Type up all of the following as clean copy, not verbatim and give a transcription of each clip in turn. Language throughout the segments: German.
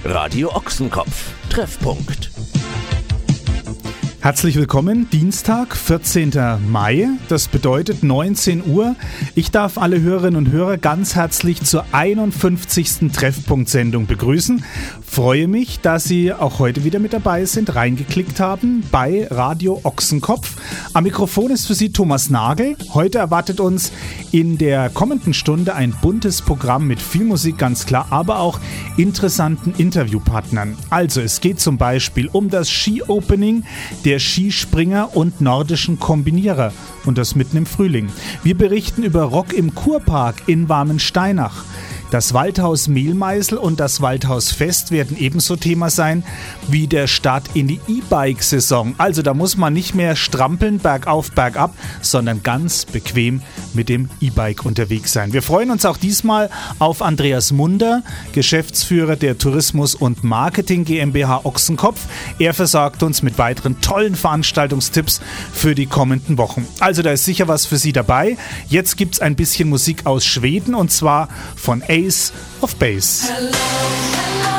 Radio Ochsenkopf. Treffpunkt. Herzlich willkommen, Dienstag, 14. Mai, das bedeutet 19 Uhr. Ich darf alle Hörerinnen und Hörer ganz herzlich zur 51. Treffpunkt-Sendung begrüßen. Freue mich, dass Sie auch heute wieder mit dabei sind, reingeklickt haben bei Radio Ochsenkopf. Am Mikrofon ist für Sie Thomas Nagel. Heute erwartet uns in der kommenden Stunde ein buntes Programm mit viel Musik, ganz klar, aber auch interessanten Interviewpartnern. Also es geht zum Beispiel um das Ski-Opening der Skispringer und nordischen Kombinierer und das mitten im Frühling. Wir berichten über Rock im Kurpark in Warmensteinach. Das Waldhaus Mehlmeißel und das Waldhaus Fest werden ebenso Thema sein wie der Start in die E-Bike-Saison. Also da muss man nicht mehr strampeln, bergauf, bergab, sondern ganz bequem mit dem E-Bike unterwegs sein. Wir freuen uns auch diesmal auf Andreas Munder, Geschäftsführer der Tourismus und Marketing GmbH Ochsenkopf. Er versorgt uns mit weiteren tollen Veranstaltungstipps für die kommenden Wochen. Also da ist sicher was für Sie dabei. Jetzt gibt es ein bisschen Musik aus Schweden und zwar von Ace of Base. Hello, hello.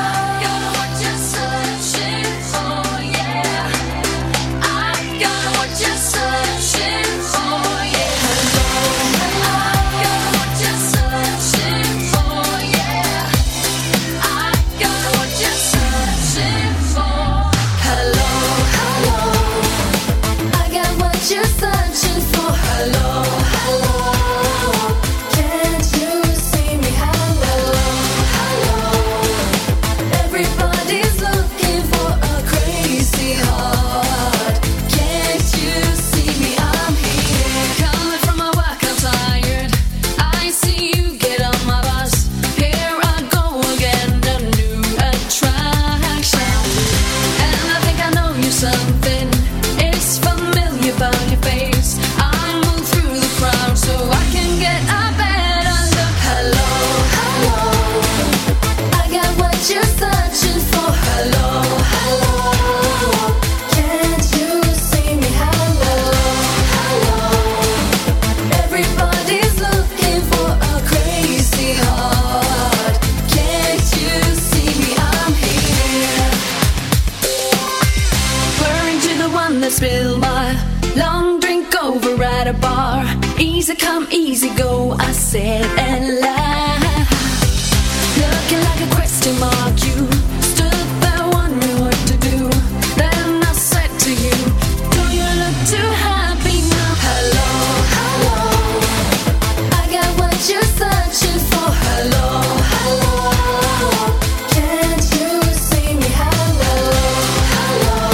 Spill my long drink over at a bar. Easy come, easy go, I said and laughed. Looking like a question mark, you stood there wondering what to do. Then I said to you, do you look too happy now? Hello, hello, I got what you're searching for. Hello, hello, can't you see me? Hello, hello.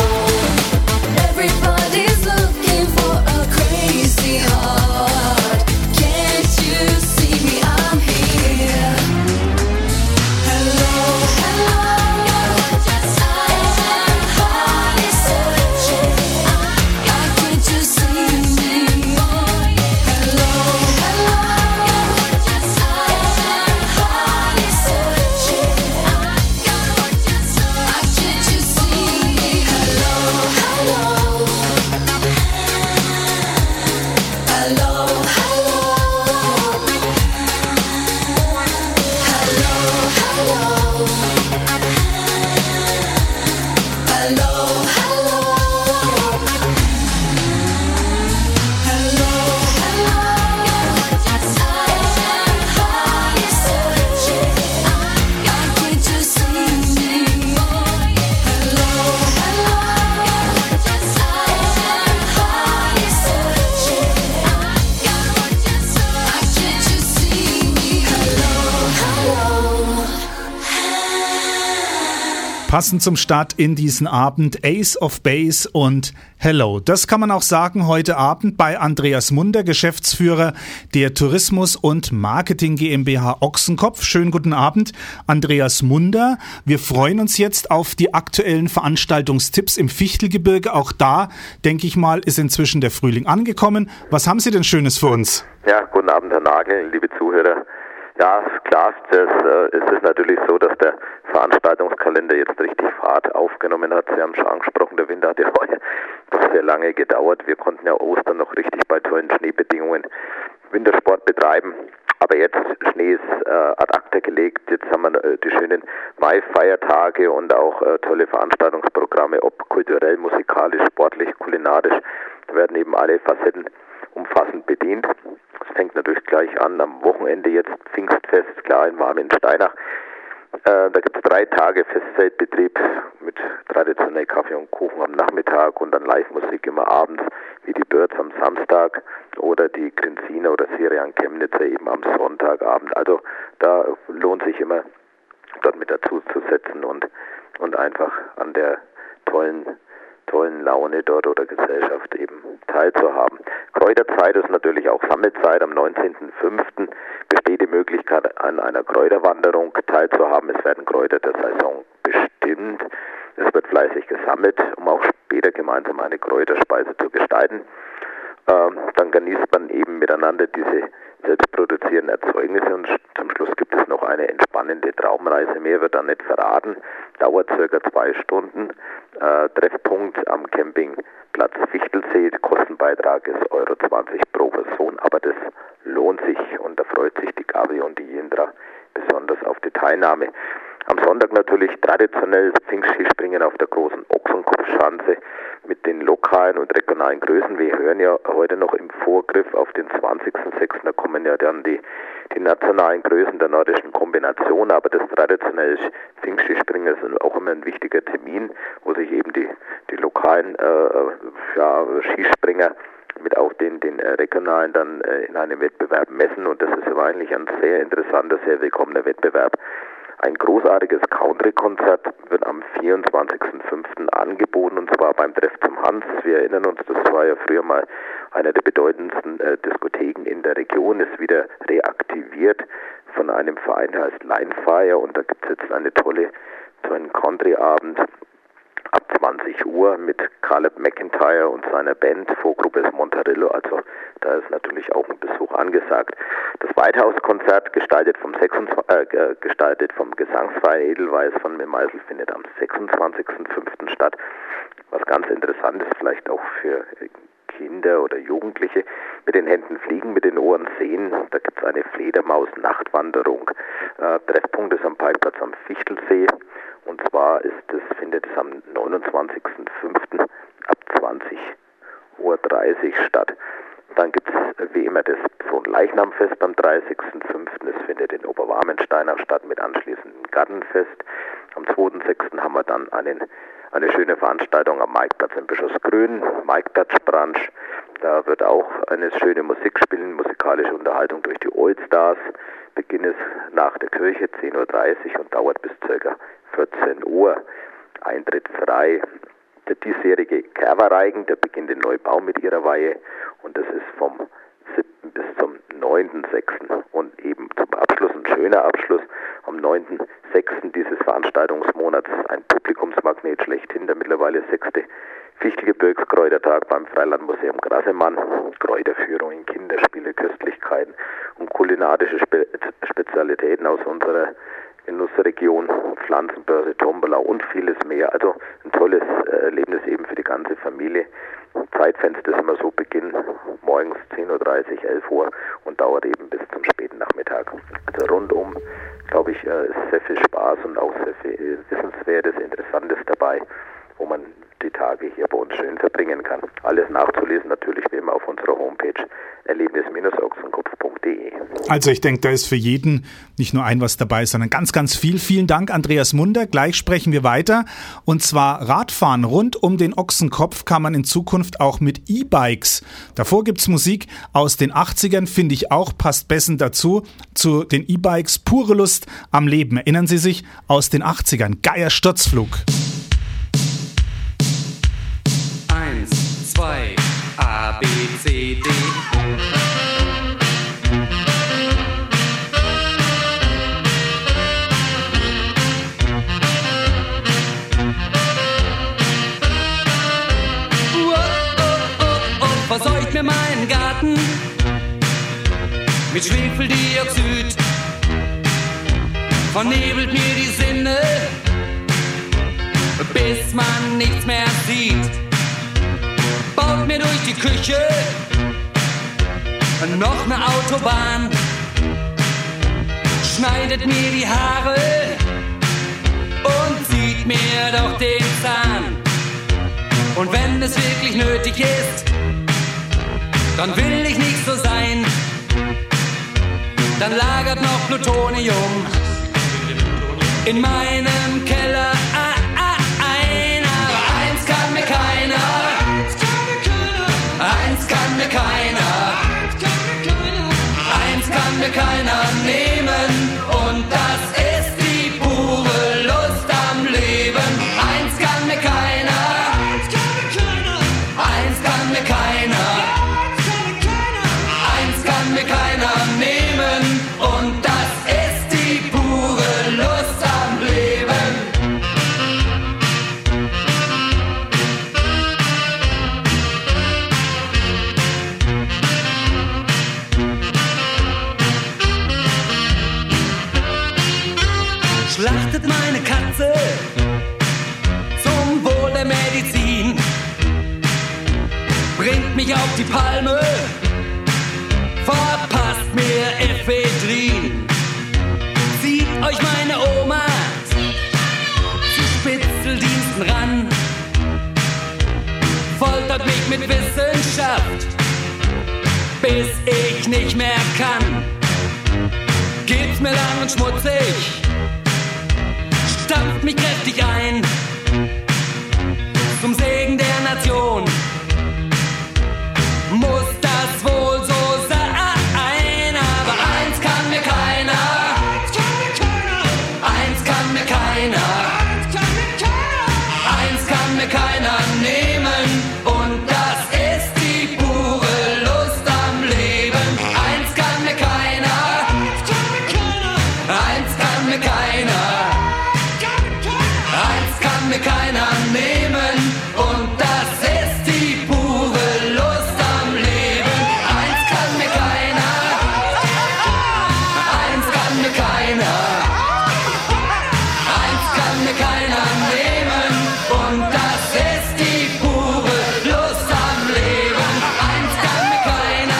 Everybody's looking for a crazy heart. Can't you see me? I'm here. Hello, hello. Everybody's searching. Can't you see me? Hello, hello. Everybody's searching. Can't you see me? Hello, hello. Hello, Passend zum Start in diesen Abend Ace of Base und Hello. Das kann man auch sagen heute Abend bei Andreas Munder, Geschäftsführer der Tourismus und Marketing GmbH Ochsenkopf. Schönen guten Abend, Andreas Munder. Wir freuen uns jetzt auf die aktuellen Veranstaltungstipps im Fichtelgebirge. Auch da, denke ich mal, ist inzwischen der Frühling angekommen. Was haben Sie denn Schönes für uns? Ja, guten Abend, Herr Nagel, liebe Zuhörer. Ja, klar ist es natürlich so, dass der Veranstaltungskalender jetzt richtig Fahrt aufgenommen hat. Sie haben schon angesprochen, der Winter hat ja heuer doch sehr lange gedauert. Wir konnten ja Ostern noch richtig bei tollen Schneebedingungen Wintersport betreiben. Aber jetzt, Schnee ist ad acta gelegt, jetzt haben wir die schönen Mai-Feiertage und auch tolle Veranstaltungsprogramme, ob kulturell, musikalisch, sportlich, kulinarisch, da werden eben alle Facetten umfassend bedient. Es fängt natürlich gleich an, am Wochenende jetzt Pfingstfest, klar in Marmensteinach. Da gibt es 3 Tage Festzeltbetrieb mit traditionell Kaffee und Kuchen am Nachmittag und dann Live-Musik immer abends, wie die Birds am Samstag oder die Grinziner oder Sirian Chemnitzer eben am Sonntagabend. Also da lohnt sich immer, dort mit dazu zu setzen und einfach an der tollen Laune dort oder Gesellschaft eben teilzuhaben. Kräuterzeit ist natürlich auch Sammelzeit. Am 19.05. besteht die Möglichkeit, an einer Kräuterwanderung teilzuhaben. Es werden Kräuter der Saison bestimmt. Es wird fleißig gesammelt, um auch später gemeinsam eine Kräuterspeise zu gestalten. Dann genießt man eben miteinander diese selbstproduzierenden Erzeugnisse und zum Schluss gibt es noch eine entspannende Traumreise. Mehr wird dann nicht verraten, dauert circa 2 Stunden. Treffpunkt am Campingplatz Fichtelsee, Kostenbeitrag ist €20 pro Person, aber das lohnt sich und da freut sich die Gabi und die Jindra besonders auf die Teilnahme. Am Sonntag natürlich traditionell Pfingstskispringen auf der großen Ochsenkopfschanze mit den lokalen und regionalen Größen. Wir hören ja heute noch im Vorgriff auf den 20.06. Da kommen ja dann die nationalen Größen der nordischen Kombination, aber das traditionelle Pfingstskispringen ist auch immer ein wichtiger Termin, wo sich eben die lokalen Skispringer mit auch den regionalen dann in einem Wettbewerb messen und das ist aber eigentlich ein sehr interessanter, sehr willkommener Wettbewerb. Ein großartiges Country-Konzert wird am 24.05. angeboten und zwar beim Treff zum Hans. Wir erinnern uns, das war ja früher mal einer der bedeutendsten Diskotheken in der Region, ist wieder reaktiviert von einem Verein, der heißt Linefire und da gibt es jetzt einen tollen Country-Abend ab 20 Uhr mit Caleb McIntyre und seiner Band. Vorgruppe ist Montarillo, also da ist natürlich auch ein Besuch angesagt. Das Weithaus-Konzert, gestaltet vom Gesangsverein Edelweiß von Meisel, findet am 26.05. statt. Was ganz interessant ist, vielleicht auch für Kinder oder Jugendliche, mit den Händen fliegen, mit den Ohren sehen. Da gibt es eine Fledermaus-Nachtwanderung. Treffpunkt ist am Parkplatz am Fichtelsee. Und zwar findet es am 29.05. ab 20.30 Uhr statt. Dann gibt es wie immer das Fronleichnamfest am 30.05. Es findet in Oberwarmensteinach statt mit anschließendem Gartenfest. Am 2.06. haben wir dann eine schöne Veranstaltung am Maikplatz in Bischofsgrün, Maikplatz-Brunch. Da wird auch eine schöne Musik spielen, musikalische Unterhaltung durch die Oldstars. Beginn ist nach der Kirche 10.30 Uhr und dauert bis ca. 14 Uhr. Eintritt frei. Der diesjährige Kerverreigen, der beginnt in Neubau mit ihrer Weihe und das ist vom 7. bis zum 9.6. Und eben zum Abschluss, ein schöner Abschluss, am 9.6. dieses Veranstaltungsmonats ein Publikumsmagnet schlechthin, der mittlerweile 6. Fichtelgebirgskräutertag beim Freilandmuseum Grassemann, Kräuterführungen, Kinderspiele, Köstlichkeiten und kulinarische Spezialitäten aus unserer Genussregion, Pflanzenbörse, Tombola und vieles mehr. Also ein tolles Erlebnis eben für die ganze Familie. Zeitfenster ist immer so, Beginn morgens 10.30 Uhr, 11 Uhr und dauert eben bis zum späten Nachmittag. Also rundum, glaube ich, ist sehr viel Spaß und auch sehr viel Wissenswertes, Interessantes dabei, wo man die Tage hier bei uns schön verbringen kann. Alles nachzulesen natürlich wie immer auf unserer Homepage erlebnis-ochsenkopf.de. Also ich denke, da ist für jeden nicht nur ein was dabei, sondern ganz, ganz viel. Vielen Dank, Andreas Munder. Gleich sprechen wir weiter. Und zwar Radfahren rund um den Ochsenkopf kann man in Zukunft auch mit E-Bikes. Davor gibt's Musik aus den 80ern, finde ich auch, passt bestens dazu, zu den E-Bikes. Pure Lust am Leben. Erinnern Sie sich aus den 80ern? Geier Sturzflug. 1, 2, A, B, C, D. Verseucht mir meinen Garten mit Schwefeldioxid, vernebelt mir die Sinne, bis man nichts mehr sieht. Baut mir durch die Küche noch eine Autobahn, schneidet mir die Haare und zieht mir doch den Zahn. Und wenn es wirklich nötig ist, dann will ich nicht so sein. Dann lagert noch Plutonium in meinem Keller ein. Aber eins kann mir keiner, eins kann mir keiner, eins kann mir keiner nehmen. Und das ist die pure Lust am Leben. Eins kann mir keiner, eins kann mir keiner, eins kann mir keiner nehmen. Und das ist die pure Lust am Leben. Schlachtet meine Katze zum Wohl der Medizin, bringt mich auf die Palme, verpasst mir Ephedrin. Zieht euch meine Oma zu Spitzeldiensten ran, foltert mich mit Wissenschaft, bis ich nicht mehr kann. Gibt's mir lang und schmutzig, stampft mich kräftig ein, zum Segen der Nation. Muss das wohl so sein? Aber eins kann mir keiner, eins kann mir keiner, eins kann mir keiner nehmen. Und das ist die pure Lust am Leben. Eins kann mir keiner, eins kann mir keiner, eins kann mir keiner nehmen. Und das ist die pure Lust am Leben. Eins kann mir keiner, eins kann mir keiner, eins kann mir keiner nehmen. Und das ist die pure Lust am Leben. Eins kann mir keiner.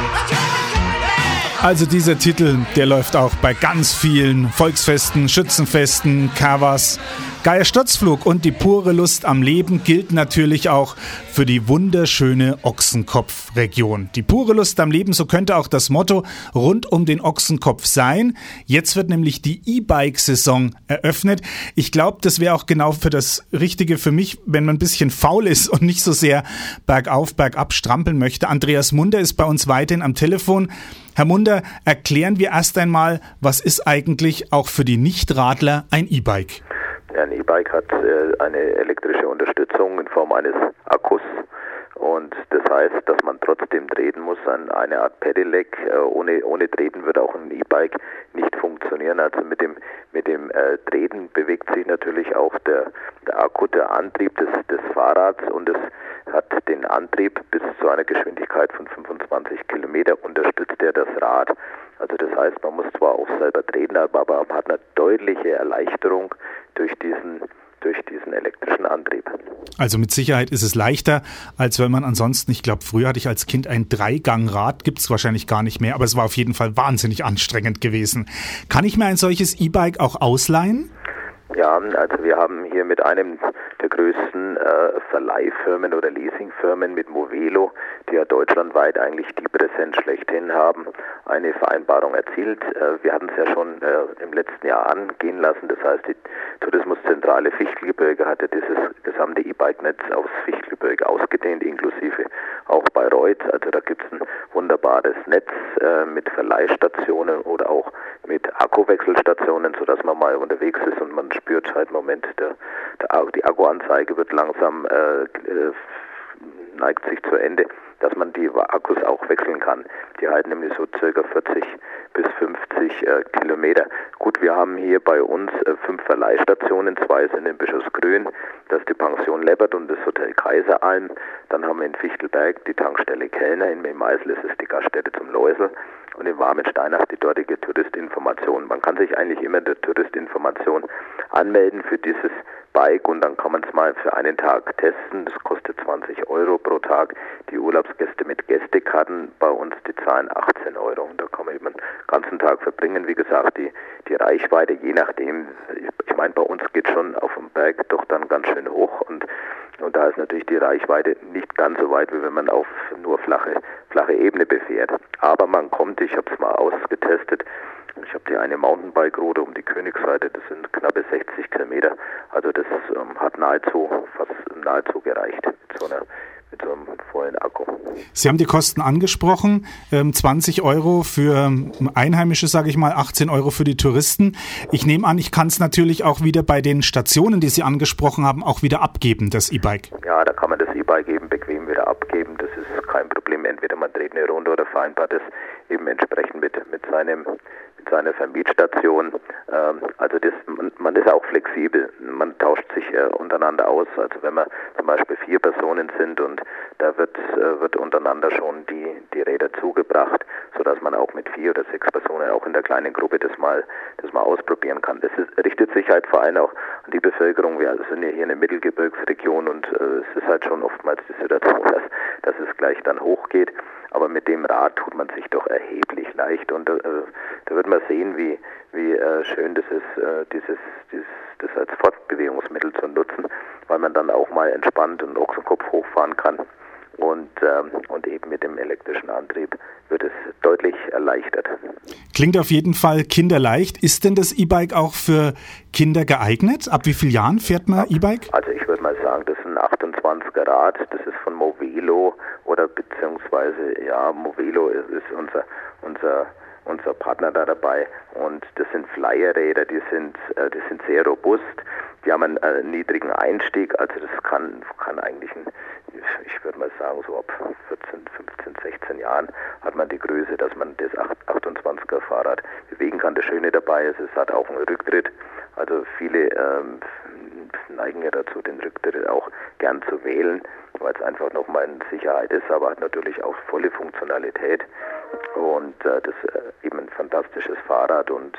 Also dieser Titel, der läuft auch bei ganz vielen Volksfesten, Schützenfesten, Covers. Geier Sturzflug und die pure Lust am Leben gilt natürlich auch für die wunderschöne Ochsenkopf-Region. Die pure Lust am Leben, so könnte auch das Motto rund um den Ochsenkopf sein. Jetzt wird nämlich die E-Bike-Saison eröffnet. Ich glaube, das wäre auch genau für das Richtige für mich, wenn man ein bisschen faul ist und nicht so sehr bergauf, bergab strampeln möchte. Andreas Munder ist bei uns weiterhin am Telefon. Herr Munder, erklären wir erst einmal, was ist eigentlich auch für die Nichtradler ein E-Bike? Ja, ein E-Bike hat eine elektrische Unterstützung in Form eines Akkus und das heißt, dass man trotzdem treten muss, eine Art Pedelec. Ohne Treten wird auch ein E-Bike nicht funktionieren. Also mit dem Treten bewegt sich natürlich auch der Akku, der Antrieb des Fahrrads, und es hat den Antrieb bis zu einer Geschwindigkeit von 25 Kilometer, unterstützt er das Rad. Also das heißt, man muss zwar auch selber treten, aber man hat eine deutliche Erleichterung durch diesen elektrischen Antrieb. Also mit Sicherheit ist es leichter, als wenn man ansonsten, ich glaube, früher hatte ich als Kind ein Dreigangrad, gibt es wahrscheinlich gar nicht mehr, aber es war auf jeden Fall wahnsinnig anstrengend gewesen. Kann ich mir ein solches E-Bike auch ausleihen? Ja, also wir haben hier mit einem der größten Verleihfirmen oder Leasingfirmen, mit Movelo, die ja deutschlandweit eigentlich die Präsenz schlechthin haben, eine Vereinbarung erzielt. Wir hatten es ja schon im letzten Jahr angehen lassen. Das heißt, die Tourismuszentrale Fichtelgebirge hatte dieses gesamte E-Bike-Netz aufs Fichtelgebirge ausgedehnt, inklusive auch Bayreuth. Also da gibt es ein wunderbares Netz mit Verleihstationen oder auch mit Akkuwechselstationen, sodass man mal unterwegs ist und man spürt halt im Moment, die Akkuanzeige wird langsam, neigt sich zu Ende, dass man die Akkus auch wechseln kann. Die halten nämlich so circa 40 bis 50 Kilometer. Gut, wir haben hier bei uns 5 Verleihstationen, 2 sind in Bischofsgrün, das ist die Pension Leppert und das Hotel Kaiseralm. Dann haben wir in Fichtelberg die Tankstelle Kellner, in Mehmeisel ist es die Gaststätte zum Läusel und in Warmensteinach die dortige Touristinformation. Man kann sich eigentlich immer der Touristinformation anmelden für dieses Bike und dann kann man es mal für einen Tag testen. Das kostet 20 € pro Tag. Die Urlaubsgäste mit Gästekarten bei uns, die zahlen 18 €. Und da kann man eben den ganzen Tag verbringen. Wie gesagt, die Reichweite, je nachdem, ich meine, bei uns geht schon auf dem Berg doch dann ganz schön hoch und da ist natürlich die Reichweite nicht ganz so weit, wie wenn man auf nur flache Ebene befährt. Aber man kommt, ich habe es mal ausgetestet, ich habe die eine Mountainbike-Route um die Königsseite, das sind knappe 60 Kilometer. Also das hat nahezu gereicht mit so einem vollen Akku. Sie haben die Kosten angesprochen, 20 € für Einheimische, sage ich mal, 18 € für die Touristen. Ich nehme an, ich kann es natürlich auch wieder bei den Stationen, die Sie angesprochen haben, auch wieder abgeben, das E-Bike. Ja, da kann man das E-Bike eben bequem wieder abgeben. Das ist kein Problem. Entweder man dreht eine Runde oder vereinbart es eben entsprechend mit seiner Vermietstation. Also man ist auch flexibel. Man tauscht sich untereinander aus. Also wenn wir zum Beispiel 4 Personen sind und da wird untereinander schon die Räder zugebracht, sodass man auch mit 4 oder 6 Personen auch in der kleinen Gruppe das mal ausprobieren kann. Das richtet sich halt vor allem auch an die Bevölkerung. Wir sind ja hier eine Mittelgebirgsregion und es ist halt schon oftmals die Situation, dass es gleich dann hochgeht. Aber mit dem Rad tut man sich doch erheblich leicht und da wird man sehen, wie schön das ist, das als Fortbewegungsmittel zu nutzen, weil man dann auch mal entspannt den Ochsenkopf hochfahren kann und eben mit dem elektrischen Antrieb wird es deutlich erleichtert. Klingt auf jeden Fall kinderleicht. Ist denn das E-Bike auch für Kinder geeignet? Ab wie vielen Jahren fährt man E-Bike? Also ich würde mal sagen, das ist ein 28er Rad, das ist von Movelo oder beziehungsweise Movelo ist unser Partner da dabei und das sind Flyer-Räder, die sind sehr robust, die haben einen niedrigen Einstieg, also das kann eigentlich ich würde mal sagen, so ab 14, 15, 16 Jahren hat man die Größe, dass man das 28er Fahrrad bewegen kann. Das Schöne dabei ist, es hat auch einen Rücktritt, also viele neigen ja dazu, den Rücktritt auch gern zu wählen, weil es einfach nochmal eine Sicherheit ist, aber hat natürlich auch volle Funktionalität und das ist eben ein fantastisches Fahrrad und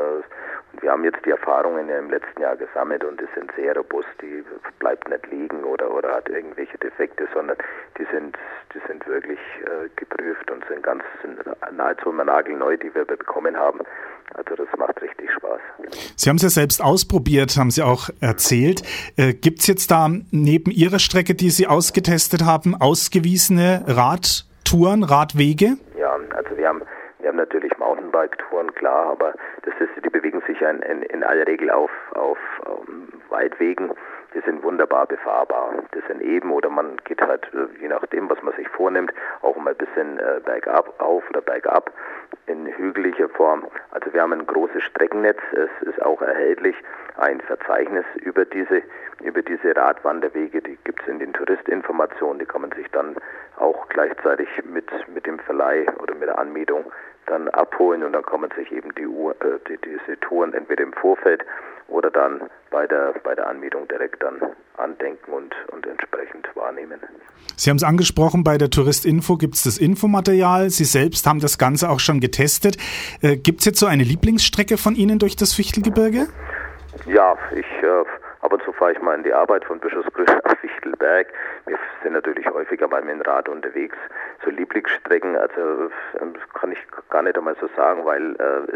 wir haben jetzt die Erfahrungen ja im letzten Jahr gesammelt und die sind sehr robust, die bleibt nicht liegen oder hat irgendwelche Defekte, sondern die sind wirklich geprüft und sind nahezu immer nagelneu, die wir bekommen haben. Also das macht richtig Spaß. Sie haben es ja selbst ausprobiert, haben Sie auch erzählt. Gibt es jetzt da neben Ihrer Strecke, die Sie ausgetestet haben, ausgewiesene Radtouren, Radwege? Ja, also wir haben natürlich Mountainbike-Touren, klar, aber die bewegen sich ja in aller Regel auf Weitwegen. Die sind wunderbar befahrbar. Das sind eben, oder man geht halt, je nachdem, was man sich vornimmt, auch mal ein bisschen bergab, auf oder bergab in hügeliger Form. Also wir haben ein großes Streckennetz. Es ist auch erhältlich ein Verzeichnis über diese Radwanderwege. Die gibt es in den Touristinformationen. Die kann man sich dann auch gleichzeitig mit dem Verleih oder mit der Anmietung dann abholen und dann kann man sich eben diese Touren entweder im Vorfeld oder dann bei der Anmietung direkt dann andenken und entsprechend wahrnehmen. Sie haben es angesprochen, bei der Touristinfo gibt es das Infomaterial. Sie selbst haben das Ganze auch schon getestet. Gibt es jetzt so eine Lieblingsstrecke von Ihnen durch das Fichtelgebirge? Ja, ab und zu fahre ich mal in die Arbeit von Bischofsgrün nach Fichtelberg. Wir sind natürlich häufiger mal mit dem Rad unterwegs. So Lieblingsstrecken, also kann ich gar nicht einmal so sagen, weil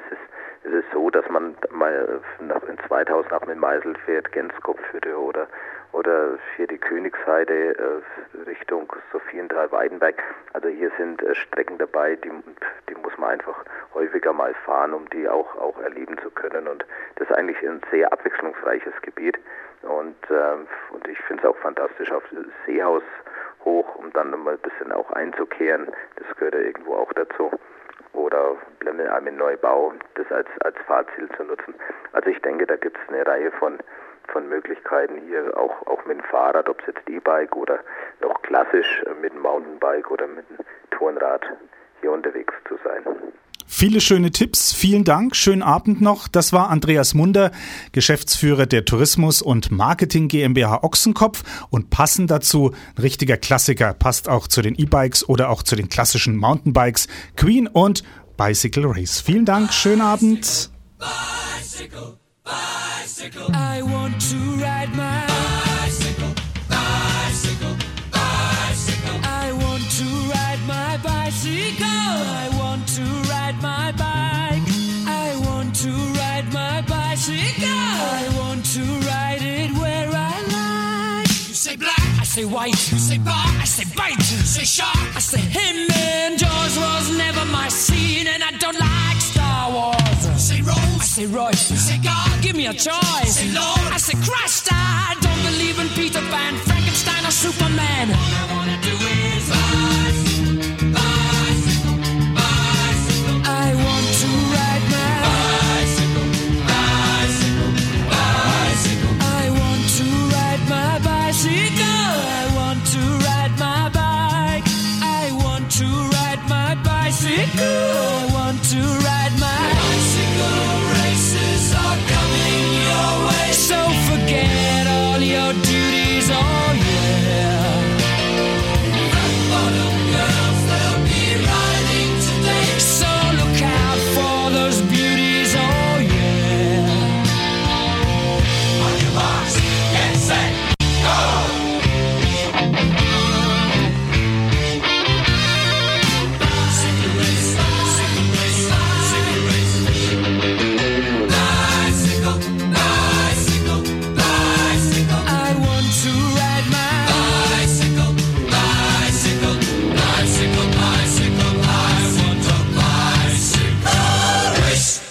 es ist so, dass man mal in 2000 nach Meißel fährt, Genskopfhütte oder hier die Königsheide Richtung Sophienthal-Weidenberg. Also hier sind Strecken dabei, die muss man einfach häufiger mal fahren, um die auch erleben zu können. Und das ist eigentlich ein sehr abwechslungsreiches Gebiet. Und ich finde es auch fantastisch, auf das Seehaus hoch, um dann mal ein bisschen auch einzukehren. Das gehört ja irgendwo auch dazu. Oder Blendenheim in Neubau, das als Fahrziel zu nutzen. Also ich denke, da gibt es eine Reihe von Möglichkeiten hier, auch mit dem Fahrrad, ob es jetzt E-Bike oder noch klassisch mit dem Mountainbike oder mit dem Tourenrad hier unterwegs zu sein. Viele schöne Tipps, vielen Dank, schönen Abend noch. Das war Andreas Munder, Geschäftsführer der Tourismus- und Marketing GmbH Ochsenkopf und passend dazu ein richtiger Klassiker, passt auch zu den E-Bikes oder auch zu den klassischen Mountainbikes, Queen und Bicycle Race. Vielen Dank, schönen Abend. Bicycle, bicycle. I want to ride my bicycle, bicycle, bicycle. I want to ride my bicycle. I want to ride my bike. I want to ride my bicycle. I want to ride it where I like. You say black, I say white. You say bar, I say bite. You say shark, I say him. And Jaws was never my scene, and I don't like Star Wars. You say Rose, I say Royce. You say God, give me a choice. Say Lord, I say Christ. I don't believe in Peter Pan, Frankenstein or Superman. All I wanna do is bicycle, bicycle, bicycle. I want to ride my bicycle, bicycle, bicycle. I want to ride my bicycle. I want to ride my bike. I want to ride my bicycle. I want to ride my bicycle. Races are coming your way, so forget all your duties. Oh yeah. Rock bottom girls, they'll be riding today, so look out for those beauties. Oh yeah. On your marks, get set, go. Bicycle race, bicycle race, bicycle race. Bicycle, bicycle, bicycle. I want to ride my bicycle, bicycle, bicycle, bicycle. I want a bicycle race.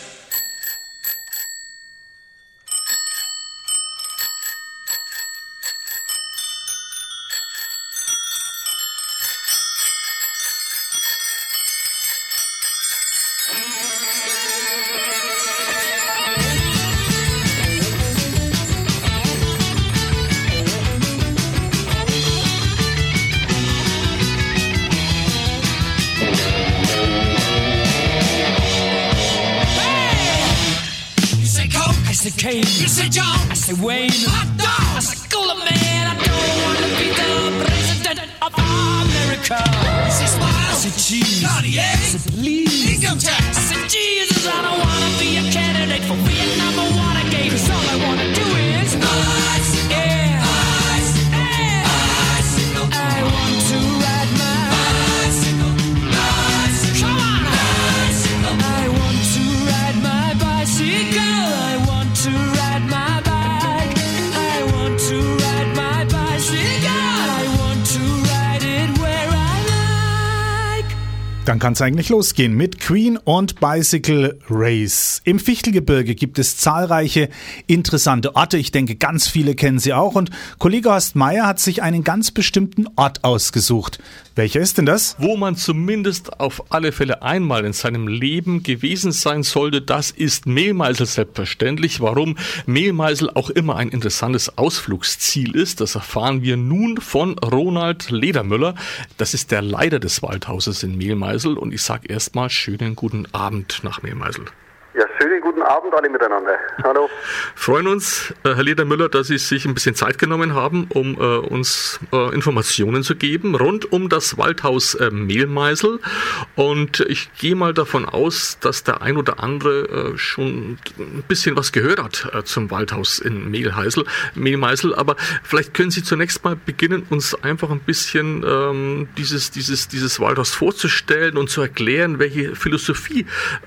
You say Coke, I say Kane. You say John, I say Wayne. Hot dog, I say Cooler Man. I don't want to be the president of America. You say Smile, I say Cheese. Cartier, I say Please. Income tax, I say Jesus. I don't want to be a candidate for Vietnam or Watergate. 'Cause all I want to do is bicycle, yeah, bicycle, yeah, bicycle. I want to ride my bicycle, bicycle. Come on, bicycle. I want to ride my bicycle. I want to ride my bike. I want to ride my bicycle. I want to ride it where I like. Dann kann es eigentlich losgehen mit Queen und Bicycle Race. Im Fichtelgebirge gibt es zahlreiche interessante Orte. Ich denke, ganz viele kennen sie auch. Und Kollege Horst Meier hat sich einen ganz bestimmten Ort ausgesucht. Welcher ist denn das? Wo man zumindest auf alle Fälle einmal in seinem Leben gewesen sein sollte, das ist Mehlmeisel selbstverständlich. Warum Mehlmeisel auch immer ein interessantes Ausflugsziel ist, das erfahren wir nun von Ronald Ledermüller. Das ist der Leiter des Waldhauses in Mehlmeisel und ich sage erstmal schönen guten Abend nach Mehlmeisel. Ja, schönen guten Abend alle miteinander. Hallo. Freuen uns, Herr Ledermüller, dass Sie sich ein bisschen Zeit genommen haben, um uns Informationen zu geben rund um das Waldhaus Mehlmeisel. Und ich gehe mal davon aus, dass der ein oder andere schon ein bisschen was gehört hat zum Waldhaus in Mehlmeisel. Aber vielleicht können Sie zunächst mal beginnen, uns einfach ein bisschen dieses Waldhaus vorzustellen und zu erklären, welche Philosophie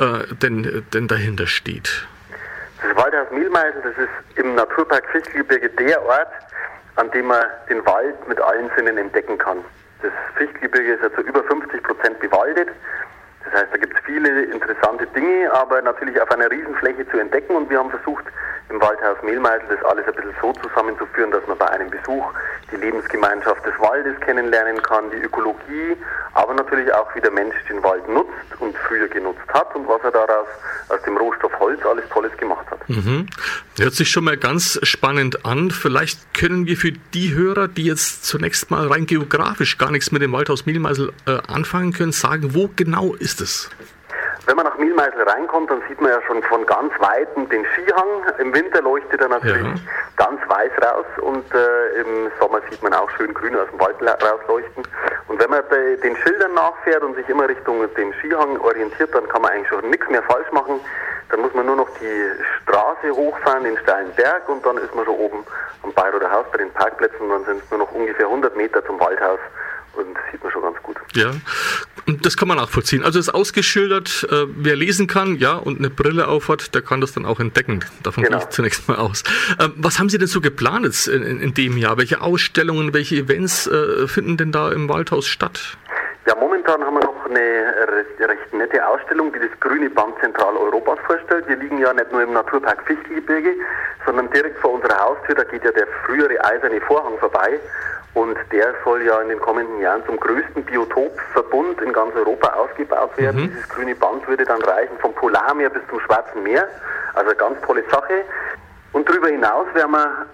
denn dahinter steht. Das Waldhaus Mehlmeisel, das ist im Naturpark Fichtelgebirge der Ort, an dem man den Wald mit allen Sinnen entdecken kann. Das Fichtelgebirge ist ja zu über 50% bewaldet. Das heißt, da gibt es viele interessante Dinge, aber natürlich auf einer Riesenfläche zu entdecken. Und wir haben versucht, im Waldhaus Mehlmeisel das alles ein bisschen so zusammenzuführen, dass man bei einem Besuch die Lebensgemeinschaft des Waldes kennenlernen kann, die Ökologie, aber natürlich auch, wie der Mensch den Wald nutzt und früher genutzt hat und was er daraus aus dem Rohstoff Holz alles Tolles gemacht hat. Mhm. Hört sich schon mal ganz spannend an. Vielleicht können wir für die Hörer, die jetzt zunächst mal rein geografisch gar nichts mit dem Waldhaus Mehlmeisel anfangen können, sagen, wo genau ist es? Wenn man nach Mehlmeisel reinkommt, dann sieht man ja schon von ganz Weitem den Skihang. Im Winter leuchtet er natürlich ganz weiß raus und im Sommer sieht man auch schön grün aus dem Wald rausleuchten. Und wenn man den Schildern nachfährt und sich immer Richtung dem Skihang orientiert, dann kann man eigentlich schon nichts mehr falsch machen. Dann muss man nur noch die Straße Straße hochfahren, den steilen Berg und dann ist man schon oben am Bayreuther Haus bei den Parkplätzen und dann sind es nur noch ungefähr 100 Meter zum Waldhaus und das sieht man schon ganz gut. Ja, und das kann man nachvollziehen. Also es ist ausgeschildert, wer lesen kann, ja, und eine Brille aufhat, der kann das dann auch entdecken. Davon gehe ich zunächst mal aus. Was haben Sie denn so geplant jetzt in dem Jahr? Welche Ausstellungen, welche Events finden denn da im Waldhaus statt? Ja, momentan haben wir noch eine recht nette Ausstellung, die das grüne Band Zentraleuropas vorstellt. Wir liegen ja nicht nur im Naturpark Fichtelgebirge, sondern direkt vor unserer Haustür, da geht ja der frühere eiserne Vorhang vorbei. Und der soll ja in den kommenden Jahren zum größten Biotopverbund in ganz Europa ausgebaut werden. Dieses grüne Band würde dann reichen vom Polarmeer bis zum Schwarzen Meer. Also eine ganz tolle Sache. Und darüber hinaus werden wir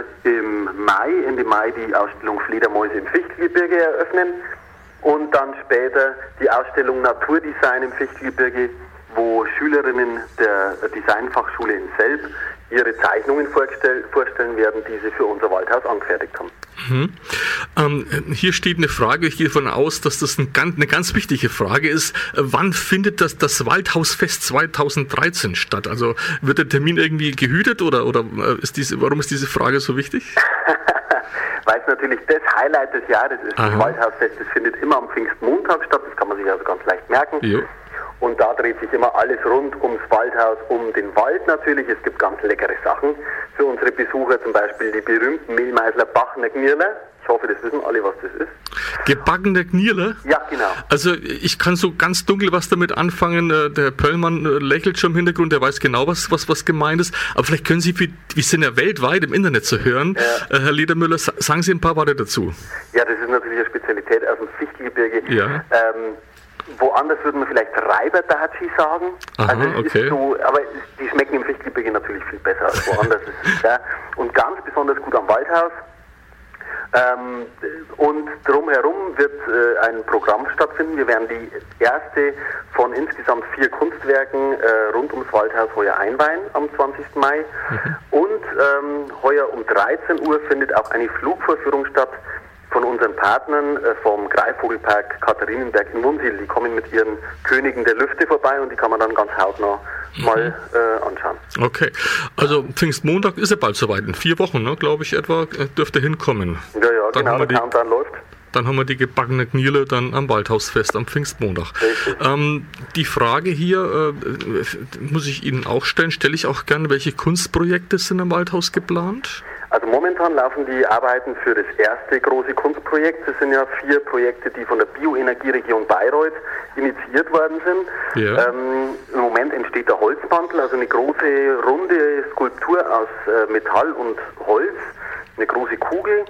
Ende Mai die Ausstellung Fledermäuse im Fichtelgebirge eröffnen. Und dann später die Ausstellung Naturdesign im Fichtelgebirge, wo Schülerinnen der Designfachschule in Selb ihre Zeichnungen vorstellen werden, die sie für unser Waldhaus angefertigt haben. Hier steht eine Frage, ich gehe davon aus, dass das eine ganz wichtige Frage ist. Wann findet das Waldhausfest 2013 statt? Also wird der Termin irgendwie gehütet oder warum ist diese Frage so wichtig? Weil es natürlich das Highlight des Jahres ist. Das Waldhausfest, das findet immer am Pfingstmontag statt, das kann man sich also ganz leicht merken. Jo. Und da dreht sich immer alles rund ums Waldhaus, um den Wald natürlich. Es gibt ganz leckere Sachen für unsere Besucher, zum Beispiel die berühmten Mehlmeisler Bachner Gnierler. Ich hoffe, das wissen alle, was das ist. Gebackene Gnierler? Ja, genau. Also ich kann so ganz dunkel was damit anfangen. Der Pöllmann lächelt schon im Hintergrund, der weiß genau, was gemeint ist. Aber vielleicht können Sie, wir sind ja weltweit im Internet zu hören. Ja. Herr Ledermüller, sagen Sie ein paar Worte dazu. Ja, das ist natürlich eine Spezialität aus dem Fichtelgebirge. Ja. Woanders würde man vielleicht Reiberdatschi sagen. Aha, also okay. Ist so, aber die schmecken im Fichtelgebirge natürlich viel besser als woanders. Ja. Und ganz besonders gut am Waldhaus. Und drumherum wird ein Programm stattfinden. Wir werden die erste von insgesamt 4 Kunstwerken rund ums Waldhaus heuer einweihen am 20. Mai. Und heuer um 13 Uhr findet auch eine Flugvorführung statt von unseren Partnern vom Greifvogelpark Katharinenberg in Wunsiedel. Die kommen mit ihren Königen der Lüfte vorbei und die kann man dann ganz hautnah mal anschauen. Okay, also Pfingstmontag ist ja bald soweit. In 4 Wochen, ne, glaube ich etwa, dürfte hinkommen. Ja, dann genau, der Countdown läuft. Dann haben wir die gebackene Gnierle dann am Waldhausfest am Pfingstmontag. Die Frage hier muss ich Ihnen auch stellen, stelle ich auch gerne, welche Kunstprojekte sind am Waldhaus geplant? Also momentan laufen die Arbeiten für das erste große Kunstprojekt. Das sind ja 4 Projekte, die von der Bioenergieregion Bayreuth initiiert worden sind. Ja. Im Moment entsteht der Holzmantel, also eine große, runde Skulptur aus Metall und Holz, eine große Kugel.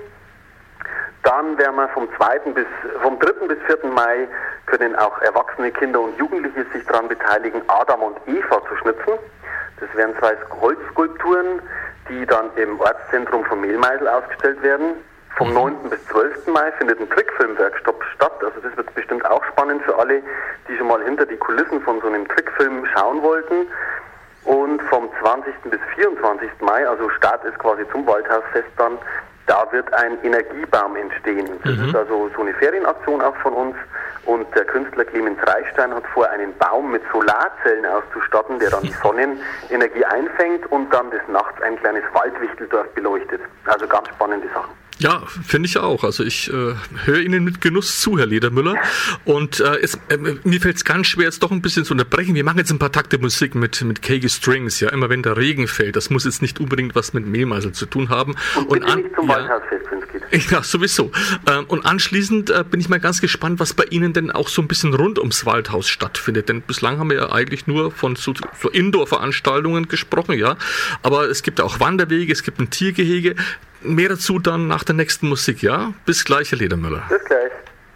Dann werden wir vom 3. bis 4. Mai können auch erwachsene Kinder und Jugendliche sich daran beteiligen, Adam und Eva zu schnitzen. Das wären 2 Holzskulpturen, die dann im Ortszentrum von Mehlmeisel ausgestellt werden. Vom 9. bis 12. Mai findet ein Trickfilmworkshop statt. Also das wird bestimmt auch spannend für alle, die schon mal hinter die Kulissen von so einem Trickfilm schauen wollten. Und vom 20. bis 24. Mai, also Start ist quasi zum Waldhausfest dann, da wird ein Energiebaum entstehen. Das ist also so eine Ferienaktion auch von uns. Und der Künstler Clemens Reichstein hat vor, einen Baum mit Solarzellen auszustatten, der dann die Sonnenenergie einfängt und dann des Nachts ein kleines Waldwichteldorf beleuchtet. Also ganz spannende Sachen. Ja, finde ich auch. Also ich höre Ihnen mit Genuss zu, Herr Ledermüller. Und mir fällt es ganz schwer, jetzt doch ein bisschen zu unterbrechen. Wir machen jetzt ein paar Takte Musik mit Kegi Strings, ja, immer wenn der Regen fällt. Das muss jetzt nicht unbedingt was mit Mehlmeisel zu tun haben. Und nicht zum Waldhausfest, wenn es geht. Ja, sowieso. Und anschließend bin ich mal ganz gespannt, was bei Ihnen denn auch so ein bisschen rund ums Waldhaus stattfindet. Denn bislang haben wir ja eigentlich nur von so Indoor-Veranstaltungen gesprochen, ja. Aber es gibt auch Wanderwege, es gibt ein Tiergehege. Mehr dazu dann nach der nächsten Musik, ja? Bis gleich, Herr Ledermüller. Bis gleich.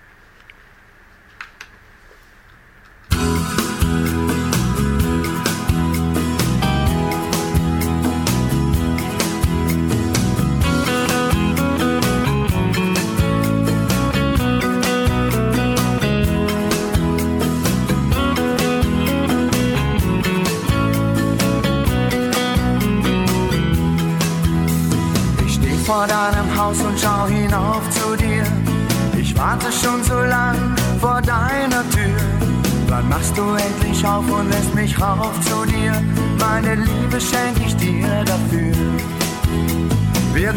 Vor deinem Haus und schau hinauf zu dir. Ich warte schon so lang vor deiner Tür. Wann machst du endlich auf und lässt mich rauf zu dir? Meine Liebe schenk ich dir.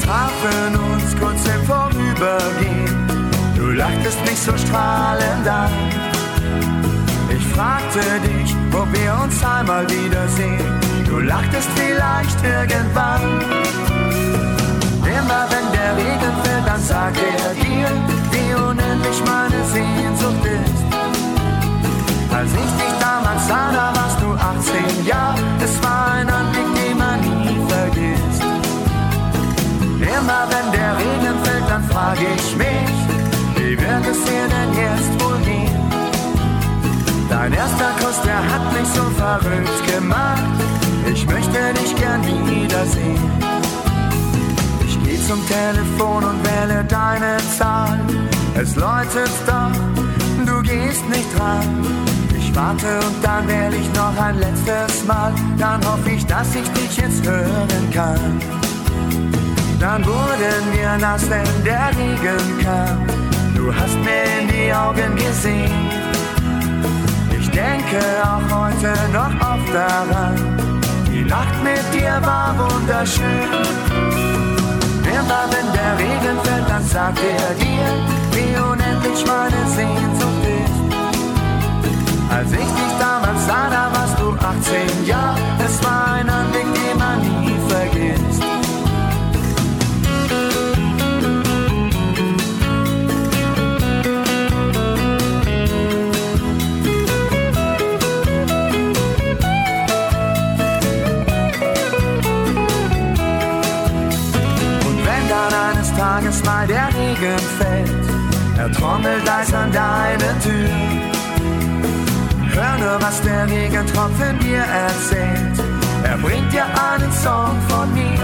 trafen uns kurz im Vorübergehen. Du lachtest mich so strahlend an. Ich fragte dich, ob wir uns einmal wiedersehen. Du lachtest vielleicht irgendwann. Immer wenn der Regen fällt, dann sagt er dir, wie unendlich meine Sehnsucht ist. Als ich dich damals sah, da warst du 18, ja, es war ein Anblick, den man nie vergisst. Immer wenn der Regen fällt, dann frage ich mich, wie wird es dir denn jetzt wohl gehen? Dein erster Kuss, der hat mich so verrückt gemacht, ich möchte dich gern wiedersehen. Ich geh zum Telefon und wähle deine Zahl, es läutet doch, du gehst nicht dran. Ich warte und dann wähle ich noch ein letztes Mal, dann hoffe ich, dass ich dich jetzt hören kann. Dann wurden wir nass, denn der Regen kam, du hast mir in die Augen gesehen. Ich denke auch heute noch oft daran, die Nacht mit dir war wunderschön. Immer wenn der Regen fällt, dann sagt er dir, wie unendlich meine Sehnsucht ist. Als ich dich damals sah, da warst du 18, ja, es war ein Anblick, den man nie vergisst. Und wenn dann eines Tages mal der Regen fällt, er trommelt leise an deine Tür. Hör nur, was der Regentropfen dir erzählt. Er bringt dir einen Song von mir.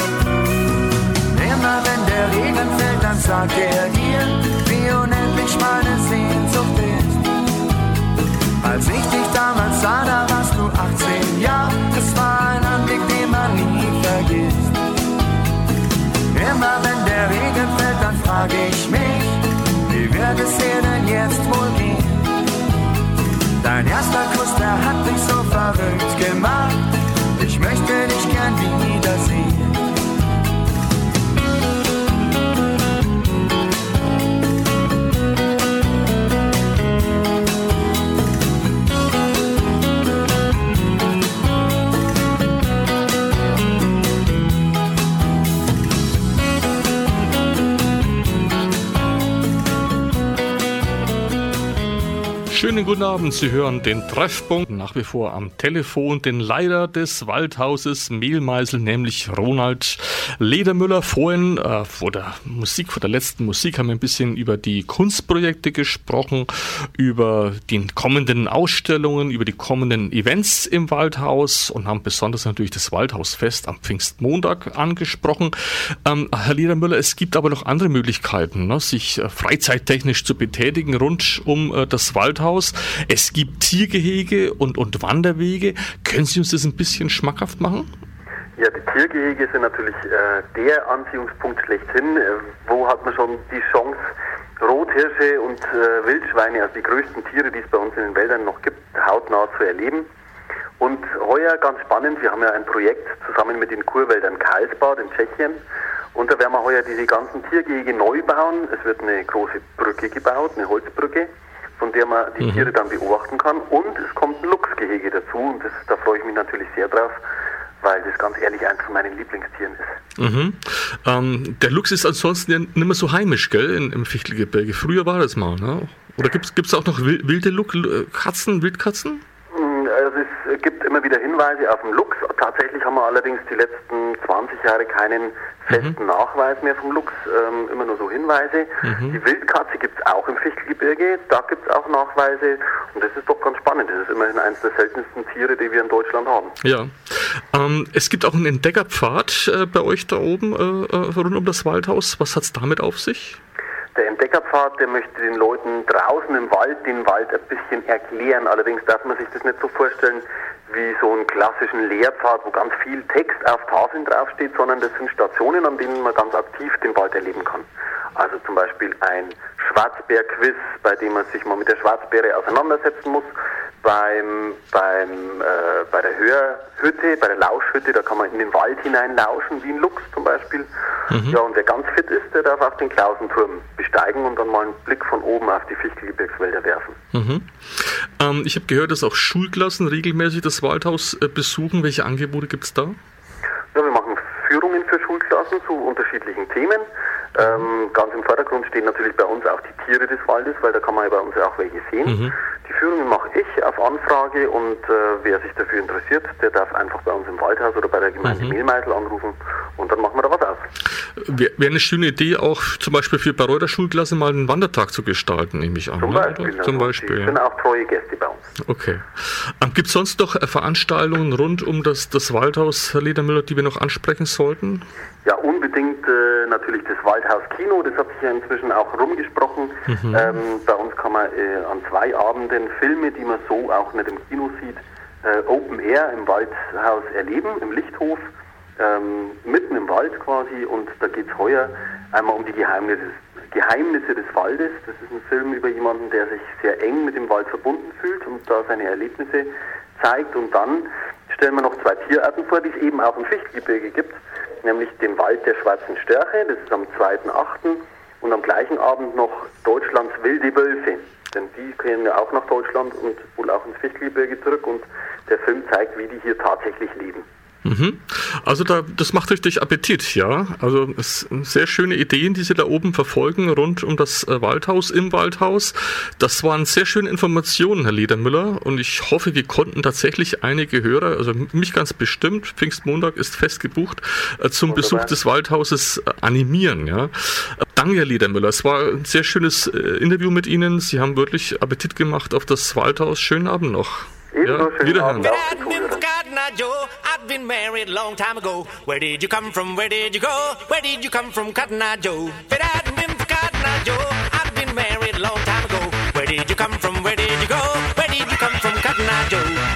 Immer wenn der Regen fällt, dann sagt er dir, wie unendlich meine Sehnsucht ist. Als ich dich damals sah, da warst du 18, ja, es war ein Anblick, den man nie vergisst. Immer wenn der Regen fällt, dann frage ich mich, wie wird es dir denn jetzt wohl gehen? Dein erster Kuss, der hat dich so verrückt gemacht, ich möchte dich gern wiedersehen. Schönen guten Abend, Sie hören den Treffpunkt, nach wie vor am Telefon, den Leiter des Waldhauses Mehlmeisel, nämlich Ronald Ledermüller. Vorhin vor der letzten Musik haben wir ein bisschen über die Kunstprojekte gesprochen, über die kommenden Ausstellungen, über die kommenden Events im Waldhaus und haben besonders natürlich das Waldhausfest am Pfingstmontag angesprochen. Herr Ledermüller, es gibt aber noch andere Möglichkeiten, ne, sich freizeittechnisch zu betätigen rund um das Waldhaus. Es gibt Tiergehege und Wanderwege. Können Sie uns das ein bisschen schmackhaft machen? Ja, die Tiergehege sind natürlich der Anziehungspunkt schlechthin. Wo hat man schon die Chance, Rothirsche und Wildschweine, also die größten Tiere, die es bei uns in den Wäldern noch gibt, hautnah zu erleben. Und heuer ganz spannend, wir haben ja ein Projekt zusammen mit den Kurwäldern Karlsbad in Tschechien. Und da werden wir heuer diese ganzen Tiergehege neu bauen. Es wird eine große Brücke gebaut, eine Holzbrücke, von der man die Tiere dann beobachten kann. Und es kommt ein Luchsgehege dazu und da freue ich mich natürlich sehr drauf, weil das ganz ehrlich eins von meinen Lieblingstieren ist. Der Luchs ist ansonsten ja nicht mehr so heimisch, gell, im Fichtelgebirge. Früher war das mal, ne? Oder gibt es auch noch wilde Wildkatzen? Also es gibt immer wieder Hinweise auf den Luchs. Tatsächlich haben wir allerdings die letzten 20 Jahre keinen festen Nachweis mehr vom Luchs, immer nur so Hinweise. Die Wildkatze gibt es auch im Fichtelgebirge, da gibt es auch Nachweise und das ist doch ganz spannend. Das ist immerhin eines der seltensten Tiere, die wir in Deutschland haben. Ja, es gibt auch einen Entdeckerpfad bei euch da oben rund um das Waldhaus. Was hat es damit auf sich? Der Entdeckerpfad, der möchte den Leuten draußen im Wald den Wald ein bisschen erklären. Allerdings darf man sich das nicht so vorstellen wie so einen klassischen Lehrpfad, wo ganz viel Text auf Tafeln draufsteht, sondern das sind Stationen, an denen man ganz aktiv den Wald erleben kann. Also zum Beispiel ein Schwarzbär-Quiz, bei dem man sich mal mit der Schwarzbeere auseinandersetzen muss. Bei der Hörhütte, bei der Lauschhütte, da kann man in den Wald hinein lauschen, wie ein Luchs zum Beispiel. Ja, und wer ganz fit ist, der darf auch den Klausenturm besteigen und dann mal einen Blick von oben auf die Fichtelgebirgswälder werfen. Ich habe gehört, dass auch Schulklassen regelmäßig das Waldhaus besuchen. Welche Angebote gibt es da? Ja, wir machen Führungen für Schulklassen zu unterschiedlichen Themen. Ganz im Vordergrund stehen natürlich bei uns auch die Tiere des Waldes, weil da kann man ja bei uns auch welche sehen. Die Führungen mache ich auf Anfrage und wer sich dafür interessiert, der darf einfach bei uns im Waldhaus oder bei der Gemeinde Mehlmeisel anrufen und dann machen wir da was aus. Wäre eine schöne Idee, auch zum Beispiel für Bayreuther Schulklasse mal einen Wandertag zu gestalten, nehme ich an. Zum Beispiel. Zum Beispiel. Die sind auch treue Gäste bei uns. Okay. Gibt es sonst noch Veranstaltungen rund um das Waldhaus, Herr Ledermüller, die wir noch ansprechen sollten? Ja, unbedingt natürlich das Waldhaus Kino, das hat sich ja inzwischen auch rumgesprochen. Bei uns kann man an 2 Abenden Filme, die man so auch nicht im Kino sieht, Open Air im Waldhaus erleben, im Lichthof, mitten im Wald quasi. Und da geht es heuer einmal um die Geheimnisse des Waldes. Das ist ein Film über jemanden, der sich sehr eng mit dem Wald verbunden fühlt und da seine Erlebnisse zeigt. Und dann stellen wir noch 2 Tierarten vor, die es eben auch im Fichtelgebirge gibt, nämlich den Wald der schwarzen Störche, das ist am 2.8. und am gleichen Abend noch Deutschlands wilde Wölfe, denn die kehren ja auch nach Deutschland und wohl auch ins Fichtelgebirge zurück und der Film zeigt, wie die hier tatsächlich leben. Also das macht richtig Appetit, ja. Also es sind sehr schöne Ideen, die Sie da oben verfolgen, rund um das Waldhaus, im Waldhaus. Das waren sehr schöne Informationen, Herr Ledermüller, und ich hoffe, wir konnten tatsächlich einige Hörer, also mich ganz bestimmt, Pfingstmontag ist fest gebucht, zum Besuch des Waldhauses animieren, ja. Danke, Herr Ledermüller. Es war ein sehr schönes Interview mit Ihnen. Sie haben wirklich Appetit gemacht auf das Waldhaus. Schönen Abend noch. Ebenso, schönen Abend. I've been married a long time ago. Where did you come from? Where did you go? Where did you come from, Cotton Eye Joe? If it hadn't been for Cotton Eye Joe, I've been married a long time ago. Where did you come from? Where did you go? Where did you come from, Cotton Eye Joe?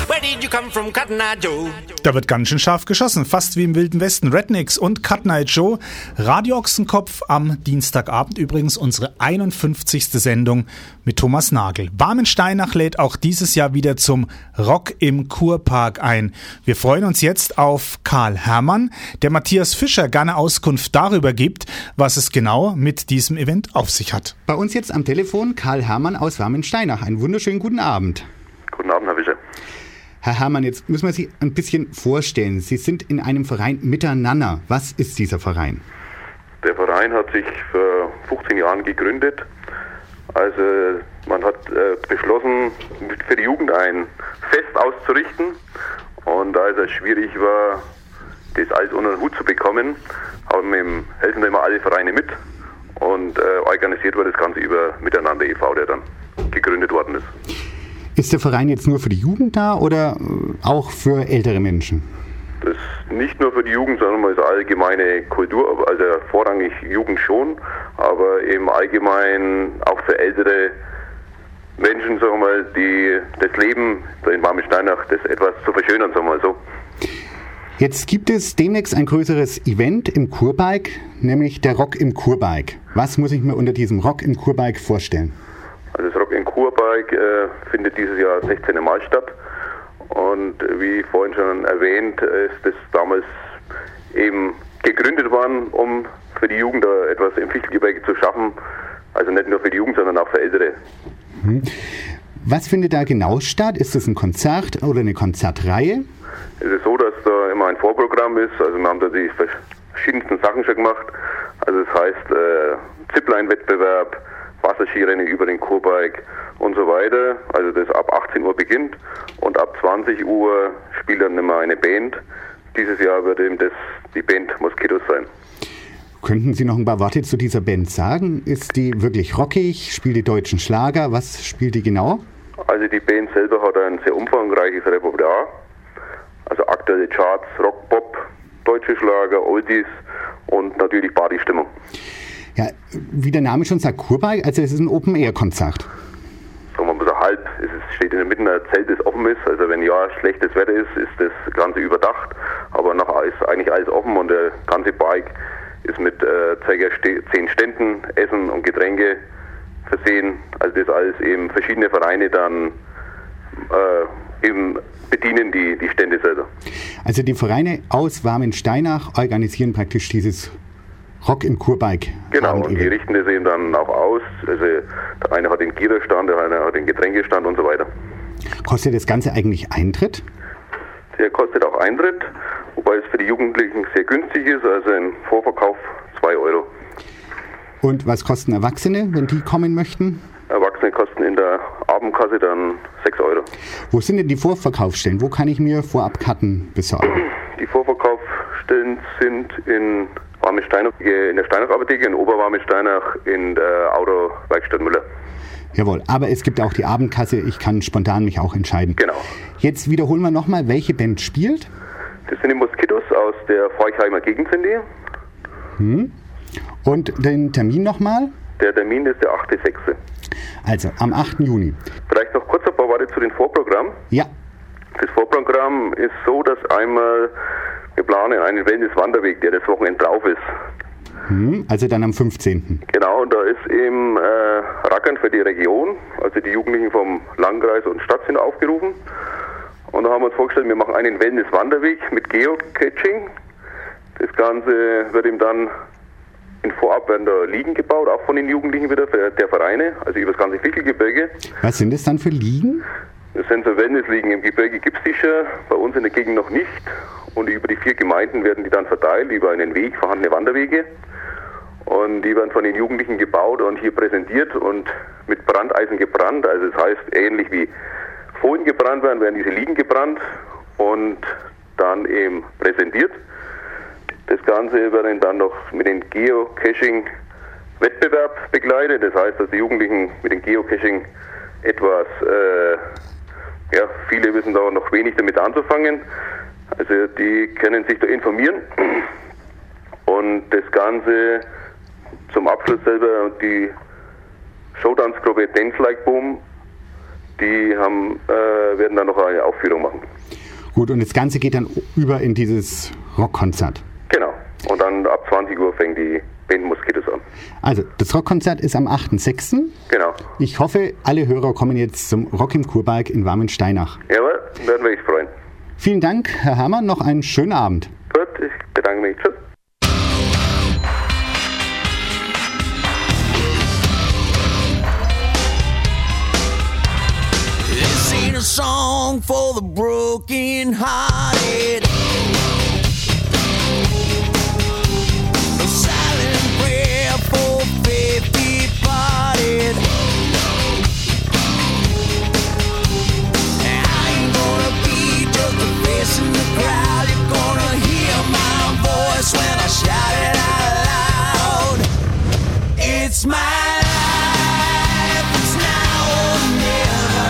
Where did you come from, Cotton Eye Joe? Da wird ganz schön scharf geschossen, fast wie im Wilden Westen. Rednecks und Cotton Eye Joe. Radio Ochsenkopf am Dienstagabend übrigens unsere 51. Sendung mit Thomas Nagel. Barmensteinach lädt auch dieses Jahr wieder zum Rock im Kurpark ein. Wir freuen uns jetzt auf Karl Herrmann, der Matthias Fischer gerne Auskunft darüber gibt, was es genau mit diesem Event auf sich hat. Bei uns jetzt am Telefon Karl Herrmann aus Barmensteinach. Einen wunderschönen guten Abend. Guten Abend, Herr Fischer. Herr Herrmann, jetzt müssen wir Sie ein bisschen vorstellen. Sie sind in einem Verein Miteinander. Was ist dieser Verein? Der Verein hat sich vor 15 Jahren gegründet. Also man hat beschlossen, für die Jugend ein Fest auszurichten. Und als es schwierig war, das alles unter den Hut zu bekommen, helfen da immer alle Vereine mit. Und organisiert wurde das Ganze über Miteinander e.V., der dann gegründet worden ist. Ist der Verein jetzt nur für die Jugend da oder auch für ältere Menschen? Das ist nicht nur für die Jugend, sondern es ist allgemeine Kultur, also vorrangig Jugend schon, aber eben allgemein auch für ältere Menschen, sagen wir mal, die das Leben in Barmensteinach das etwas zu verschönern, sagen wir mal so. Jetzt gibt es demnächst ein größeres Event im Kurbike, nämlich der Rock im Kurbike. Was muss ich mir unter diesem Rock im Kurbike vorstellen? Also das Rock im Kurbike findet dieses Jahr 16. Mal statt. Und wie vorhin schon erwähnt, ist das damals eben gegründet worden, um für die Jugend da etwas im Fichtelgebirge zu schaffen. Also nicht nur für die Jugend, sondern auch für Ältere. Was findet da genau statt? Ist das ein Konzert oder eine Konzertreihe? Es ist so, dass da immer ein Vorprogramm ist. Also wir haben da die verschiedensten Sachen schon gemacht. Also das heißt Zipline-Wettbewerb, Wasserskirennen über den Kurbike und so weiter. Also das ab 18 Uhr beginnt und ab 20 Uhr spielt dann immer eine Band. Dieses Jahr wird eben die Band Moskitos sein. Könnten Sie noch ein paar Worte zu dieser Band sagen? Ist die wirklich rockig? Spielt die deutschen Schlager? Was spielt die genau? Also die Band selber hat ein sehr umfangreiches Repertoire. Also aktuelle Charts, Rock, Pop, deutsche Schlager, Oldies und natürlich Partystimmung. Ja, wie der Name schon sagt, Kurbike, also es ist ein Open-Air-Konzert. Sagen wir mal so halb. Es steht in der Mitte ein Zelt, das offen ist. Also wenn ja schlechtes Wetter ist, ist das Ganze überdacht. Aber nachher ist eigentlich alles offen und der ganze Bike ist mit ca. 10 Ständen, Essen und Getränke versehen. Also das alles eben verschiedene Vereine dann eben bedienen die Stände selber. Also die Vereine aus Barmensteinach organisieren praktisch dieses Rock im Kurbike. Genau, und die richten das eben dann auch aus. Also der eine hat den Giererstand, der eine hat den Getränkestand und so weiter. Kostet das Ganze eigentlich Eintritt? Der kostet auch Eintritt, wobei es für die Jugendlichen sehr günstig ist, also ein Vorverkauf 2 €. Und was kosten Erwachsene, wenn die kommen möchten? Erwachsene kosten in der Abendkasse dann 6 €. Wo sind denn die Vorverkaufsstellen? Wo kann ich mir Vorabkarten besorgen? Die Vorverkaufsstellen sind in Barmensteinach, in der Steinach-Apotheke, in Oberbarmensteinach, in der Autowerkstatt Müller. Jawohl, aber es gibt auch die Abendkasse, ich kann spontan mich auch entscheiden. Genau. Jetzt wiederholen wir nochmal, welche Band spielt? Das sind die Moskitos aus der Forchheimer Gegend, sind die. Und den Termin nochmal? Der Termin ist der 8.6. Also am 8. Juni. Vielleicht noch kurz ein paar Worte zu dem Vorprogramm. Ja. Das Vorprogramm ist so, dass einmal wir planen einen Wellness-Wanderweg, der das Wochenende drauf ist. Also dann am 15. Genau, und da ist eben Rackern für die Region, also die Jugendlichen vom Landkreis und Stadt sind aufgerufen. Und da haben wir uns vorgestellt, wir machen einen Wellness-Wanderweg mit Geocaching. Das Ganze wird eben dann in Vorab werden da Liegen gebaut, auch von den Jugendlichen wieder, der Vereine, also über das ganze Fichtelgebirge. Was sind das dann für Liegen? Das sind so Wellnessliegen. Im Gebirge gibt es die schon, bei uns in der Gegend noch nicht. Und über die 4 Gemeinden werden die dann verteilt, über einen Weg, vorhandene Wanderwege. Und die werden von den Jugendlichen gebaut und hier präsentiert und mit Brandeisen gebrannt. Also das heißt, ähnlich wie Folien gebrannt werden diese Liegen gebrannt und dann eben präsentiert. Das Ganze wird dann noch mit dem Geocaching-Wettbewerb begleitet. Das heißt, dass die Jugendlichen mit dem Geocaching etwas, viele wissen da noch wenig damit anzufangen. Also die können sich da informieren. Und das Ganze zum Abschluss selber die Showdance-Gruppe Dance Like Boom die werden dann noch eine Aufführung machen. Gut, und das Ganze geht dann über in dieses Rockkonzert. Genau. Und dann ab 20 Uhr fängt die Band Moskitos an. Also, das Rockkonzert ist am 8.6. Genau. Ich hoffe, alle Hörer kommen jetzt zum Rock im Kurpark in Warmensteinach. Jawohl, werden wir uns freuen. Vielen Dank, Herr Herrmann. Noch einen schönen Abend. Gut, ich bedanke mich. Tschüss. This ain't a song for the broken-hearted. A silent prayer for faith departed. And I ain't gonna be just a face in the crowd. You're gonna hear my voice when I shout it out loud. It's my life, it's now or never.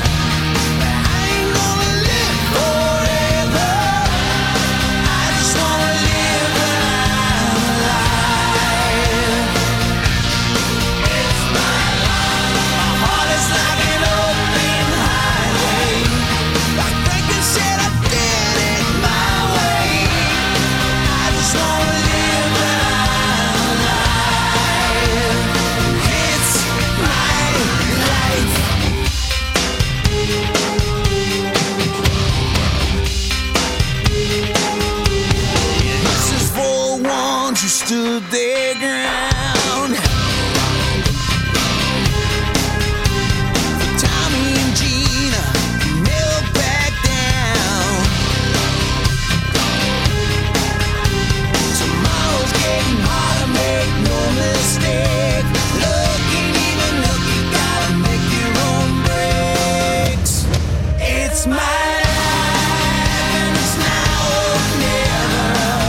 Stood their ground. Tommy and Gina never back down. Tomorrow's getting harder, make no mistake. Looking even look, you gotta make your own breaks. It's my life and it's now or never.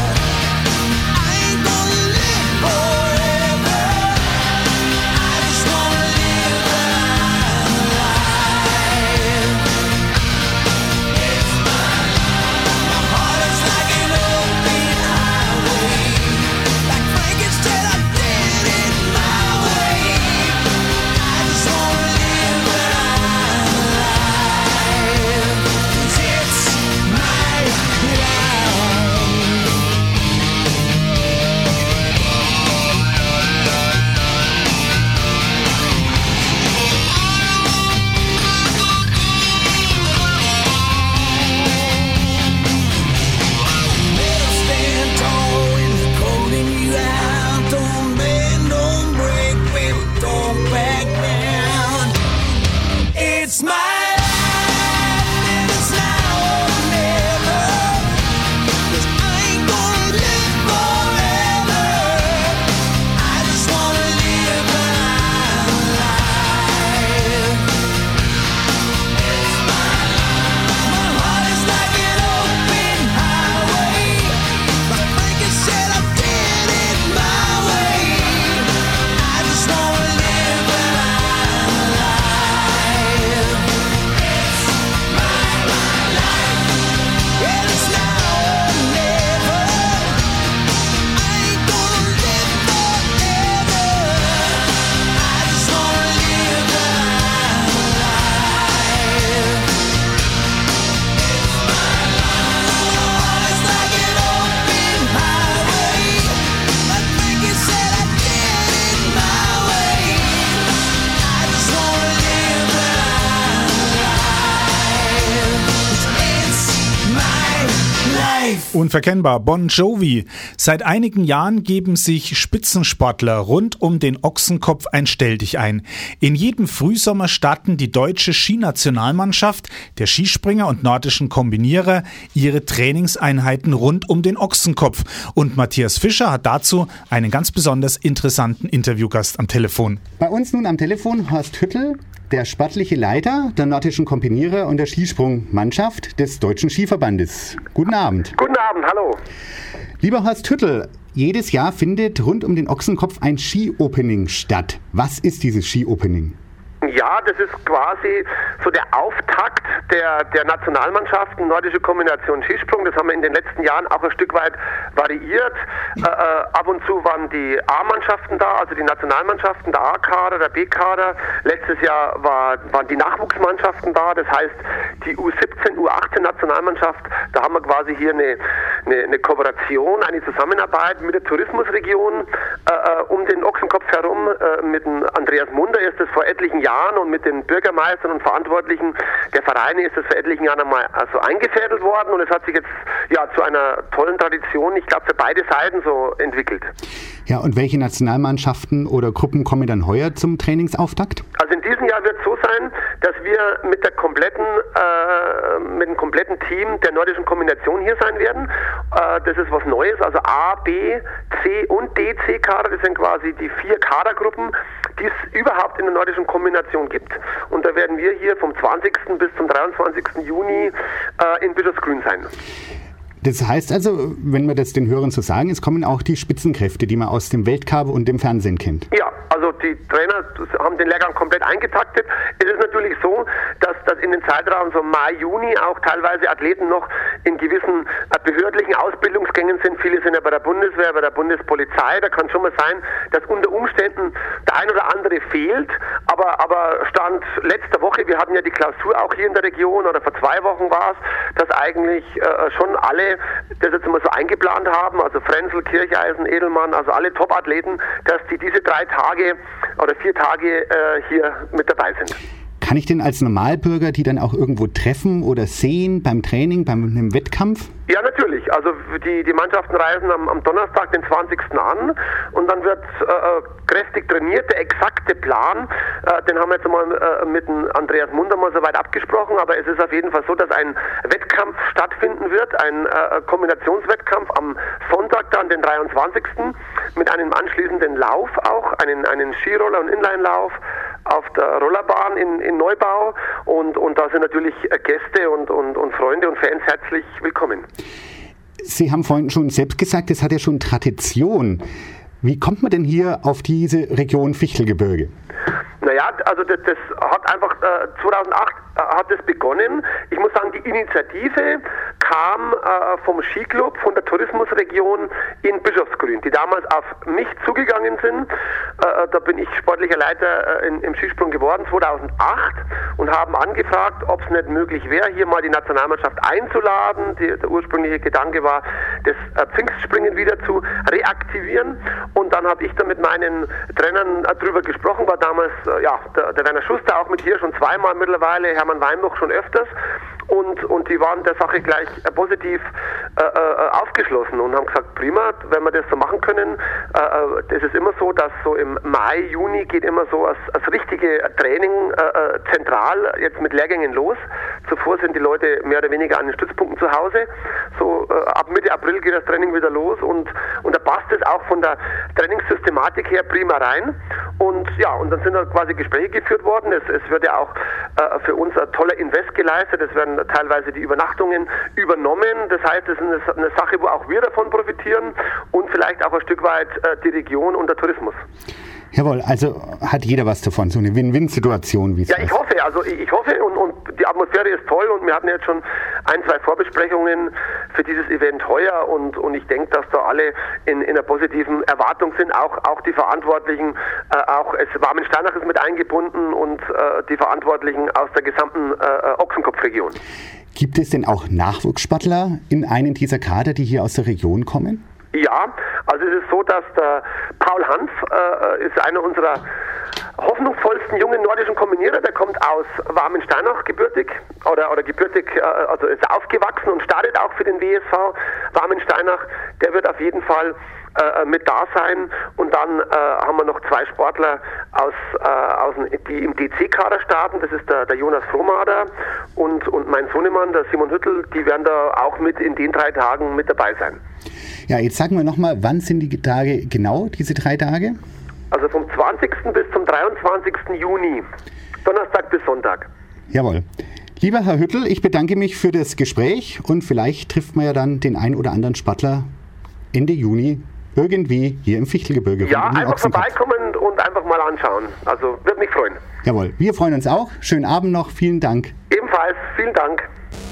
Unverkennbar, Bon Jovi. Seit einigen Jahren geben sich Spitzensportler rund um den Ochsenkopf ein Stelldichein. In jedem Frühsommer starten die deutsche Skinationalmannschaft, der Skispringer und nordischen Kombinierer ihre Trainingseinheiten rund um den Ochsenkopf. Und Matthias Fischer hat dazu einen ganz besonders interessanten Interviewgast am Telefon. Bei uns nun am Telefon Horst Hüttel, der sportliche Leiter der nordischen Kombinierer und der Skisprungmannschaft des Deutschen Skiverbandes. Guten Abend. Guten Abend, hallo. Lieber Horst Hüttel, jedes Jahr findet rund um den Ochsenkopf ein Ski-Opening statt. Was ist dieses Ski-Opening? Ja, das ist quasi so der Auftakt der Nationalmannschaften, nordische Kombination Skisprung. Das haben wir in den letzten Jahren auch ein Stück weit variiert. Ab und zu waren die A-Mannschaften da, also die Nationalmannschaften, der A-Kader, der B-Kader. Letztes Jahr waren die Nachwuchsmannschaften da, das heißt die U17, U18 Nationalmannschaft. Da haben wir quasi hier eine Kooperation, eine Zusammenarbeit mit der Tourismusregion um den Ochsenkopf herum. Mit dem Andreas Munder ist das vor etlichen Jahren und mit den Bürgermeistern und Verantwortlichen der Vereine ist das vor etlichen Jahren einmal also eingefädelt worden und es hat sich jetzt zu einer tollen Tradition, ich glaube für beide Seiten so entwickelt. Ja, und welche Nationalmannschaften oder Gruppen kommen dann heuer zum Trainingsauftakt? Also in diesem Jahr wird es so sein, dass wir mit dem kompletten Team der nordischen Kombination hier sein werden. Das ist was Neues, also A, B, C und DC-Kader, das sind quasi die 4 Kadergruppen, die es überhaupt in der nordischen Kombination gibt. Und da werden wir hier vom 20. bis zum 23. Juni in Bischofsgrün sein. Das heißt also, wenn wir das den Hörern so sagen, es kommen auch die Spitzenkräfte, die man aus dem Weltcup und dem Fernsehen kennt. Ja, also die Trainer haben den Lehrgang komplett eingetaktet. Es ist natürlich so, dass in den Zeitraum so Mai, Juni auch teilweise Athleten noch in gewissen behördlichen Ausbildungsgängen sind. Viele sind ja bei der Bundeswehr, bei der Bundespolizei. Da kann schon mal sein, dass unter Umständen der ein oder andere fehlt. Aber Stand letzter Woche, wir hatten ja die Klausur auch hier in der Region, oder vor 2 Wochen war es, dass eigentlich schon alle das jetzt immer so eingeplant haben, also Frenzel, Kircheisen, Edelmann, also alle Top-Athleten, dass die diese 3 Tage oder 4 Tage hier mit dabei sind. Kann ich denn als Normalbürger die dann auch irgendwo treffen oder sehen beim Training, beim Wettkampf? Ja, natürlich. Also die Mannschaften reisen am Donnerstag, den 20. an und dann wird kräftig trainiert. Der exakte Plan, den haben wir jetzt mal mit dem Andreas Munder mal soweit abgesprochen, aber es ist auf jeden Fall so, dass ein Wettkampf stattfinden wird, ein Kombinationswettkampf am Sonntag dann, den 23. mit einem anschließenden Lauf auch, einen Skiroller- und Inlinelauf auf der Rollerbahn in Neubau und da sind natürlich Gäste und Freunde und Fans herzlich willkommen. Sie haben vorhin schon selbst gesagt, es hat ja schon Tradition. Wie kommt man denn hier auf diese Region Fichtelgebirge? Naja, also das hat einfach 2008 hat es begonnen. Ich muss sagen, die Initiative kam vom Skiclub, von der Tourismusregion in Bischofsgrün, die damals auf mich zugegangen sind. Da bin ich sportlicher Leiter im Skisprung geworden, 2008, und haben angefragt, ob es nicht möglich wäre, hier mal die Nationalmannschaft einzuladen. Der ursprüngliche Gedanke war, das Pfingstspringen wieder zu reaktivieren. Und dann habe ich da mit meinen Trainern drüber gesprochen, war damals der Werner Schuster auch mit hier schon 2-mal mittlerweile, Hermann Weinbruch schon öfters. Und die waren der Sache gleich positiv aufgeschlossen und haben gesagt, prima, wenn wir das so machen können. Das ist immer so, dass so im Mai, Juni geht immer so als richtige Training zentral jetzt mit Lehrgängen los. Zuvor sind die Leute mehr oder weniger an den Stützpunkten zu Hause. So ab Mitte April geht das Training wieder los und da passt es auch von der Trainingssystematik her prima rein. Und dann sind da quasi Gespräche geführt worden. Es wird ja auch für uns ein toller Invest geleistet. Es werden teilweise die Übernachtungen übernommen. Das heißt, es ist eine Sache, wo auch wir davon profitieren und vielleicht auch ein Stück weit die Region und der Tourismus. Jawohl, also hat jeder was davon, so eine Win-Win-Situation, wie es heißt. Ich hoffe und die Atmosphäre ist toll und wir hatten jetzt schon 1-2 Vorbesprechungen für dieses Event heuer und ich denke, dass da alle in einer positiven Erwartung sind, auch die Verantwortlichen, Warmensteinach ist mit eingebunden und die Verantwortlichen aus der gesamten Ochsenkopfregion. Gibt es denn auch Nachwuchssportler in einem dieser Kader, die hier aus der Region kommen? Ja, also es ist so, dass der Paul Hanf ist einer unserer hoffnungsvollsten jungen nordischen Kombinierer, der kommt aus Warmensteinach gebürtig oder gebürtig, also ist aufgewachsen und startet auch für den WSV Warmensteinach. Der wird auf jeden Fall mit da sein und dann haben wir noch 2 Sportler die im DC-Kader starten, das ist der Jonas Frohmader und mein Sohnemann, der Simon Hüttel, die werden da auch mit in den 3 Tagen mit dabei sein. Ja, jetzt sagen wir nochmal, wann sind die Tage genau, diese 3 Tage? Also vom 20. bis zum 23. Juni, Donnerstag bis Sonntag. Jawohl. Lieber Herr Hüttel, ich bedanke mich für das Gespräch und vielleicht trifft man ja dann den ein oder anderen Sportler Ende Juni irgendwie hier im Fichtelgebirge. Ja, einfach vorbeikommen und einfach mal anschauen. Also würde mich freuen. Jawohl, wir freuen uns auch. Schönen Abend noch, vielen Dank. Ebenfalls, vielen Dank.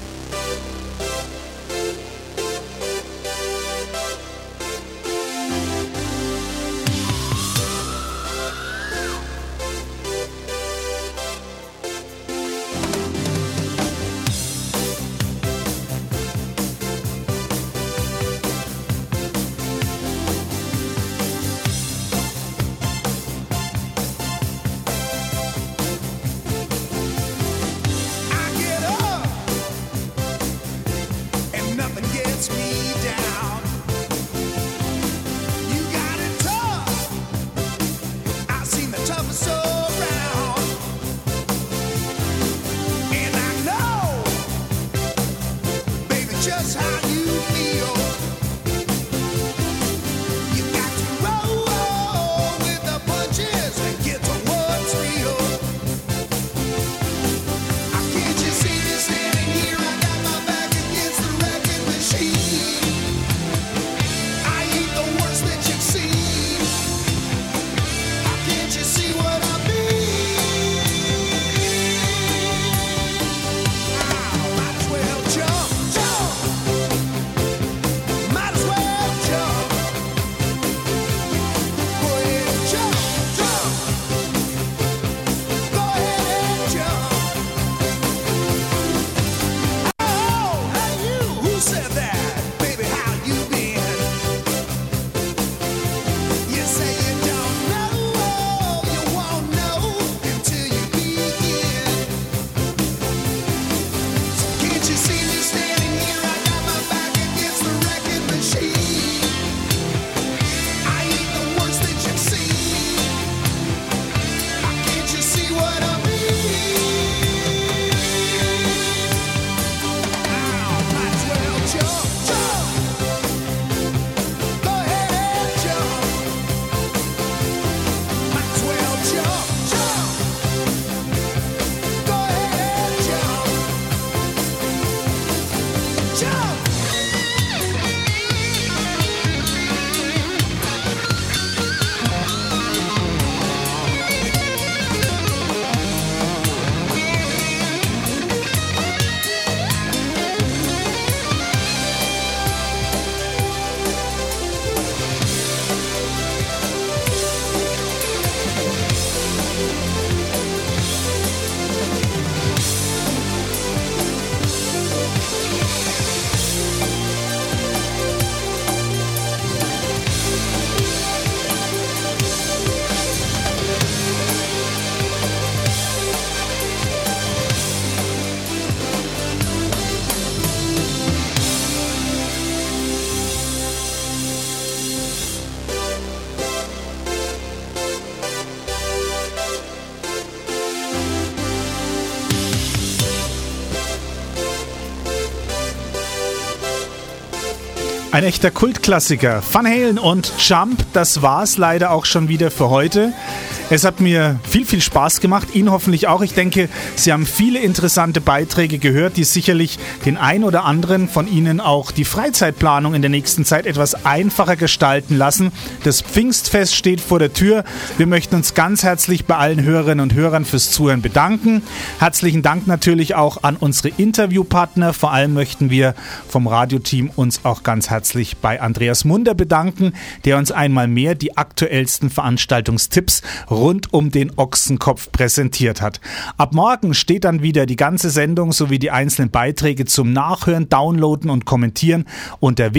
Ein echter Kultklassiker. Van Halen und Jump, das war's leider auch schon wieder für heute. Es hat mir viel Spaß gemacht, Ihnen hoffentlich auch. Ich denke, Sie haben viele interessante Beiträge gehört, die sicherlich den ein oder anderen von Ihnen auch die Freizeitplanung in der nächsten Zeit etwas einfacher gestalten lassen. Das Pfingstfest steht vor der Tür. Wir möchten uns ganz herzlich bei allen Hörerinnen und Hörern fürs Zuhören bedanken. Herzlichen Dank natürlich auch an unsere Interviewpartner. Vor allem möchten wir vom Radioteam uns auch ganz herzlich bei Andreas Munder bedanken, der uns einmal mehr die aktuellsten Veranstaltungstipps rund um den Ochsenkopf präsentiert hat. Ab morgen steht dann wieder die ganze Sendung sowie die einzelnen Beiträge zum Nachhören, Downloaden und Kommentieren unter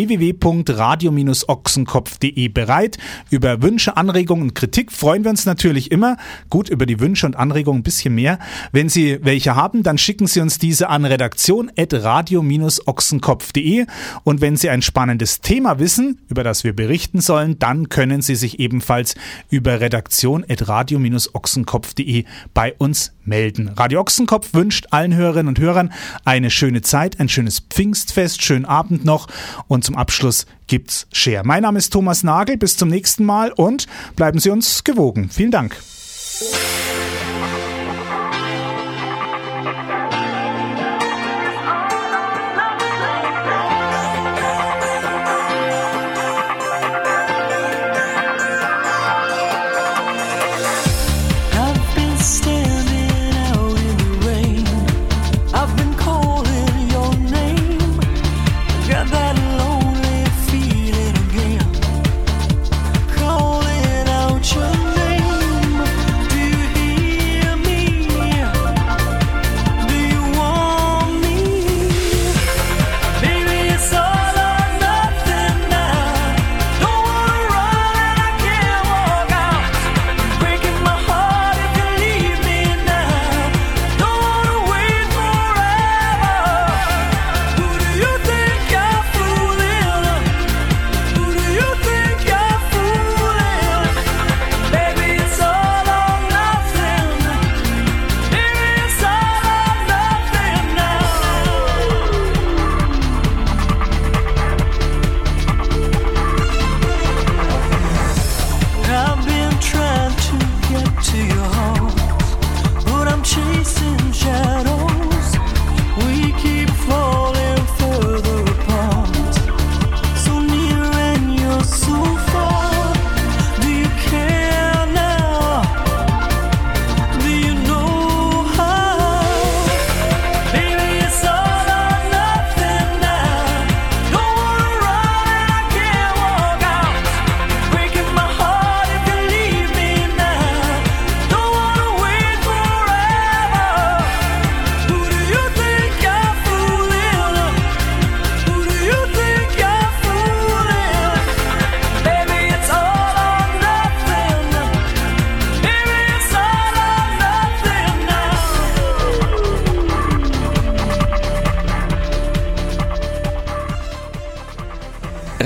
www.radio-ochsenkopf.de bereit. Über Wünsche, Anregungen und Kritik freuen wir uns natürlich immer. Gut, über die Wünsche und Anregungen ein bisschen mehr. Wenn Sie welche haben, dann schicken Sie uns diese an redaktion@radio-ochsenkopf.de. Und wenn Sie ein spannendes Thema wissen, über das wir berichten sollen, dann können Sie sich ebenfalls über redaktion@radio-ochsenkopf.de bei uns melden. Radio Ochsenkopf wünscht allen Hörerinnen und Hörern eine schöne Zeit, ein schönes Pfingstfest, schönen Abend noch und zum Abschluss gibt's Share. Mein Name ist Thomas Nagel, bis zum nächsten Mal und bleiben Sie uns gewogen. Vielen Dank.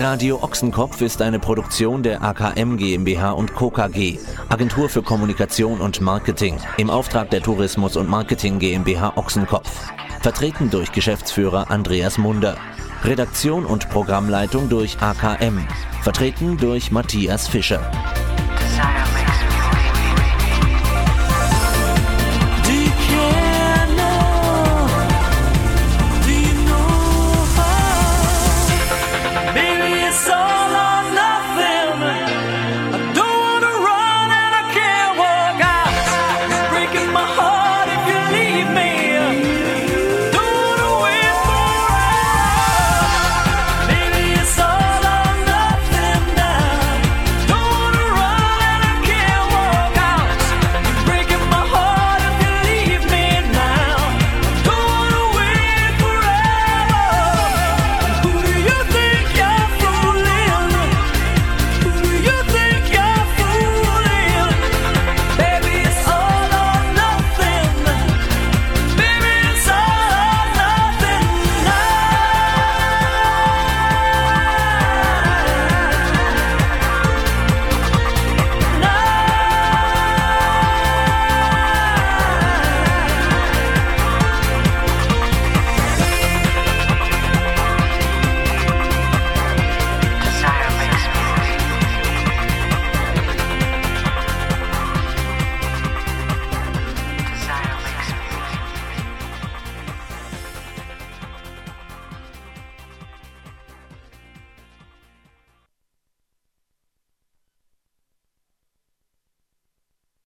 Radio Ochsenkopf ist eine Produktion der AKM GmbH und Co. KG, Agentur für Kommunikation und Marketing, im Auftrag der Tourismus- und Marketing GmbH Ochsenkopf. Vertreten durch Geschäftsführer Andreas Munder. Redaktion und Programmleitung durch AKM. Vertreten durch Matthias Fischer.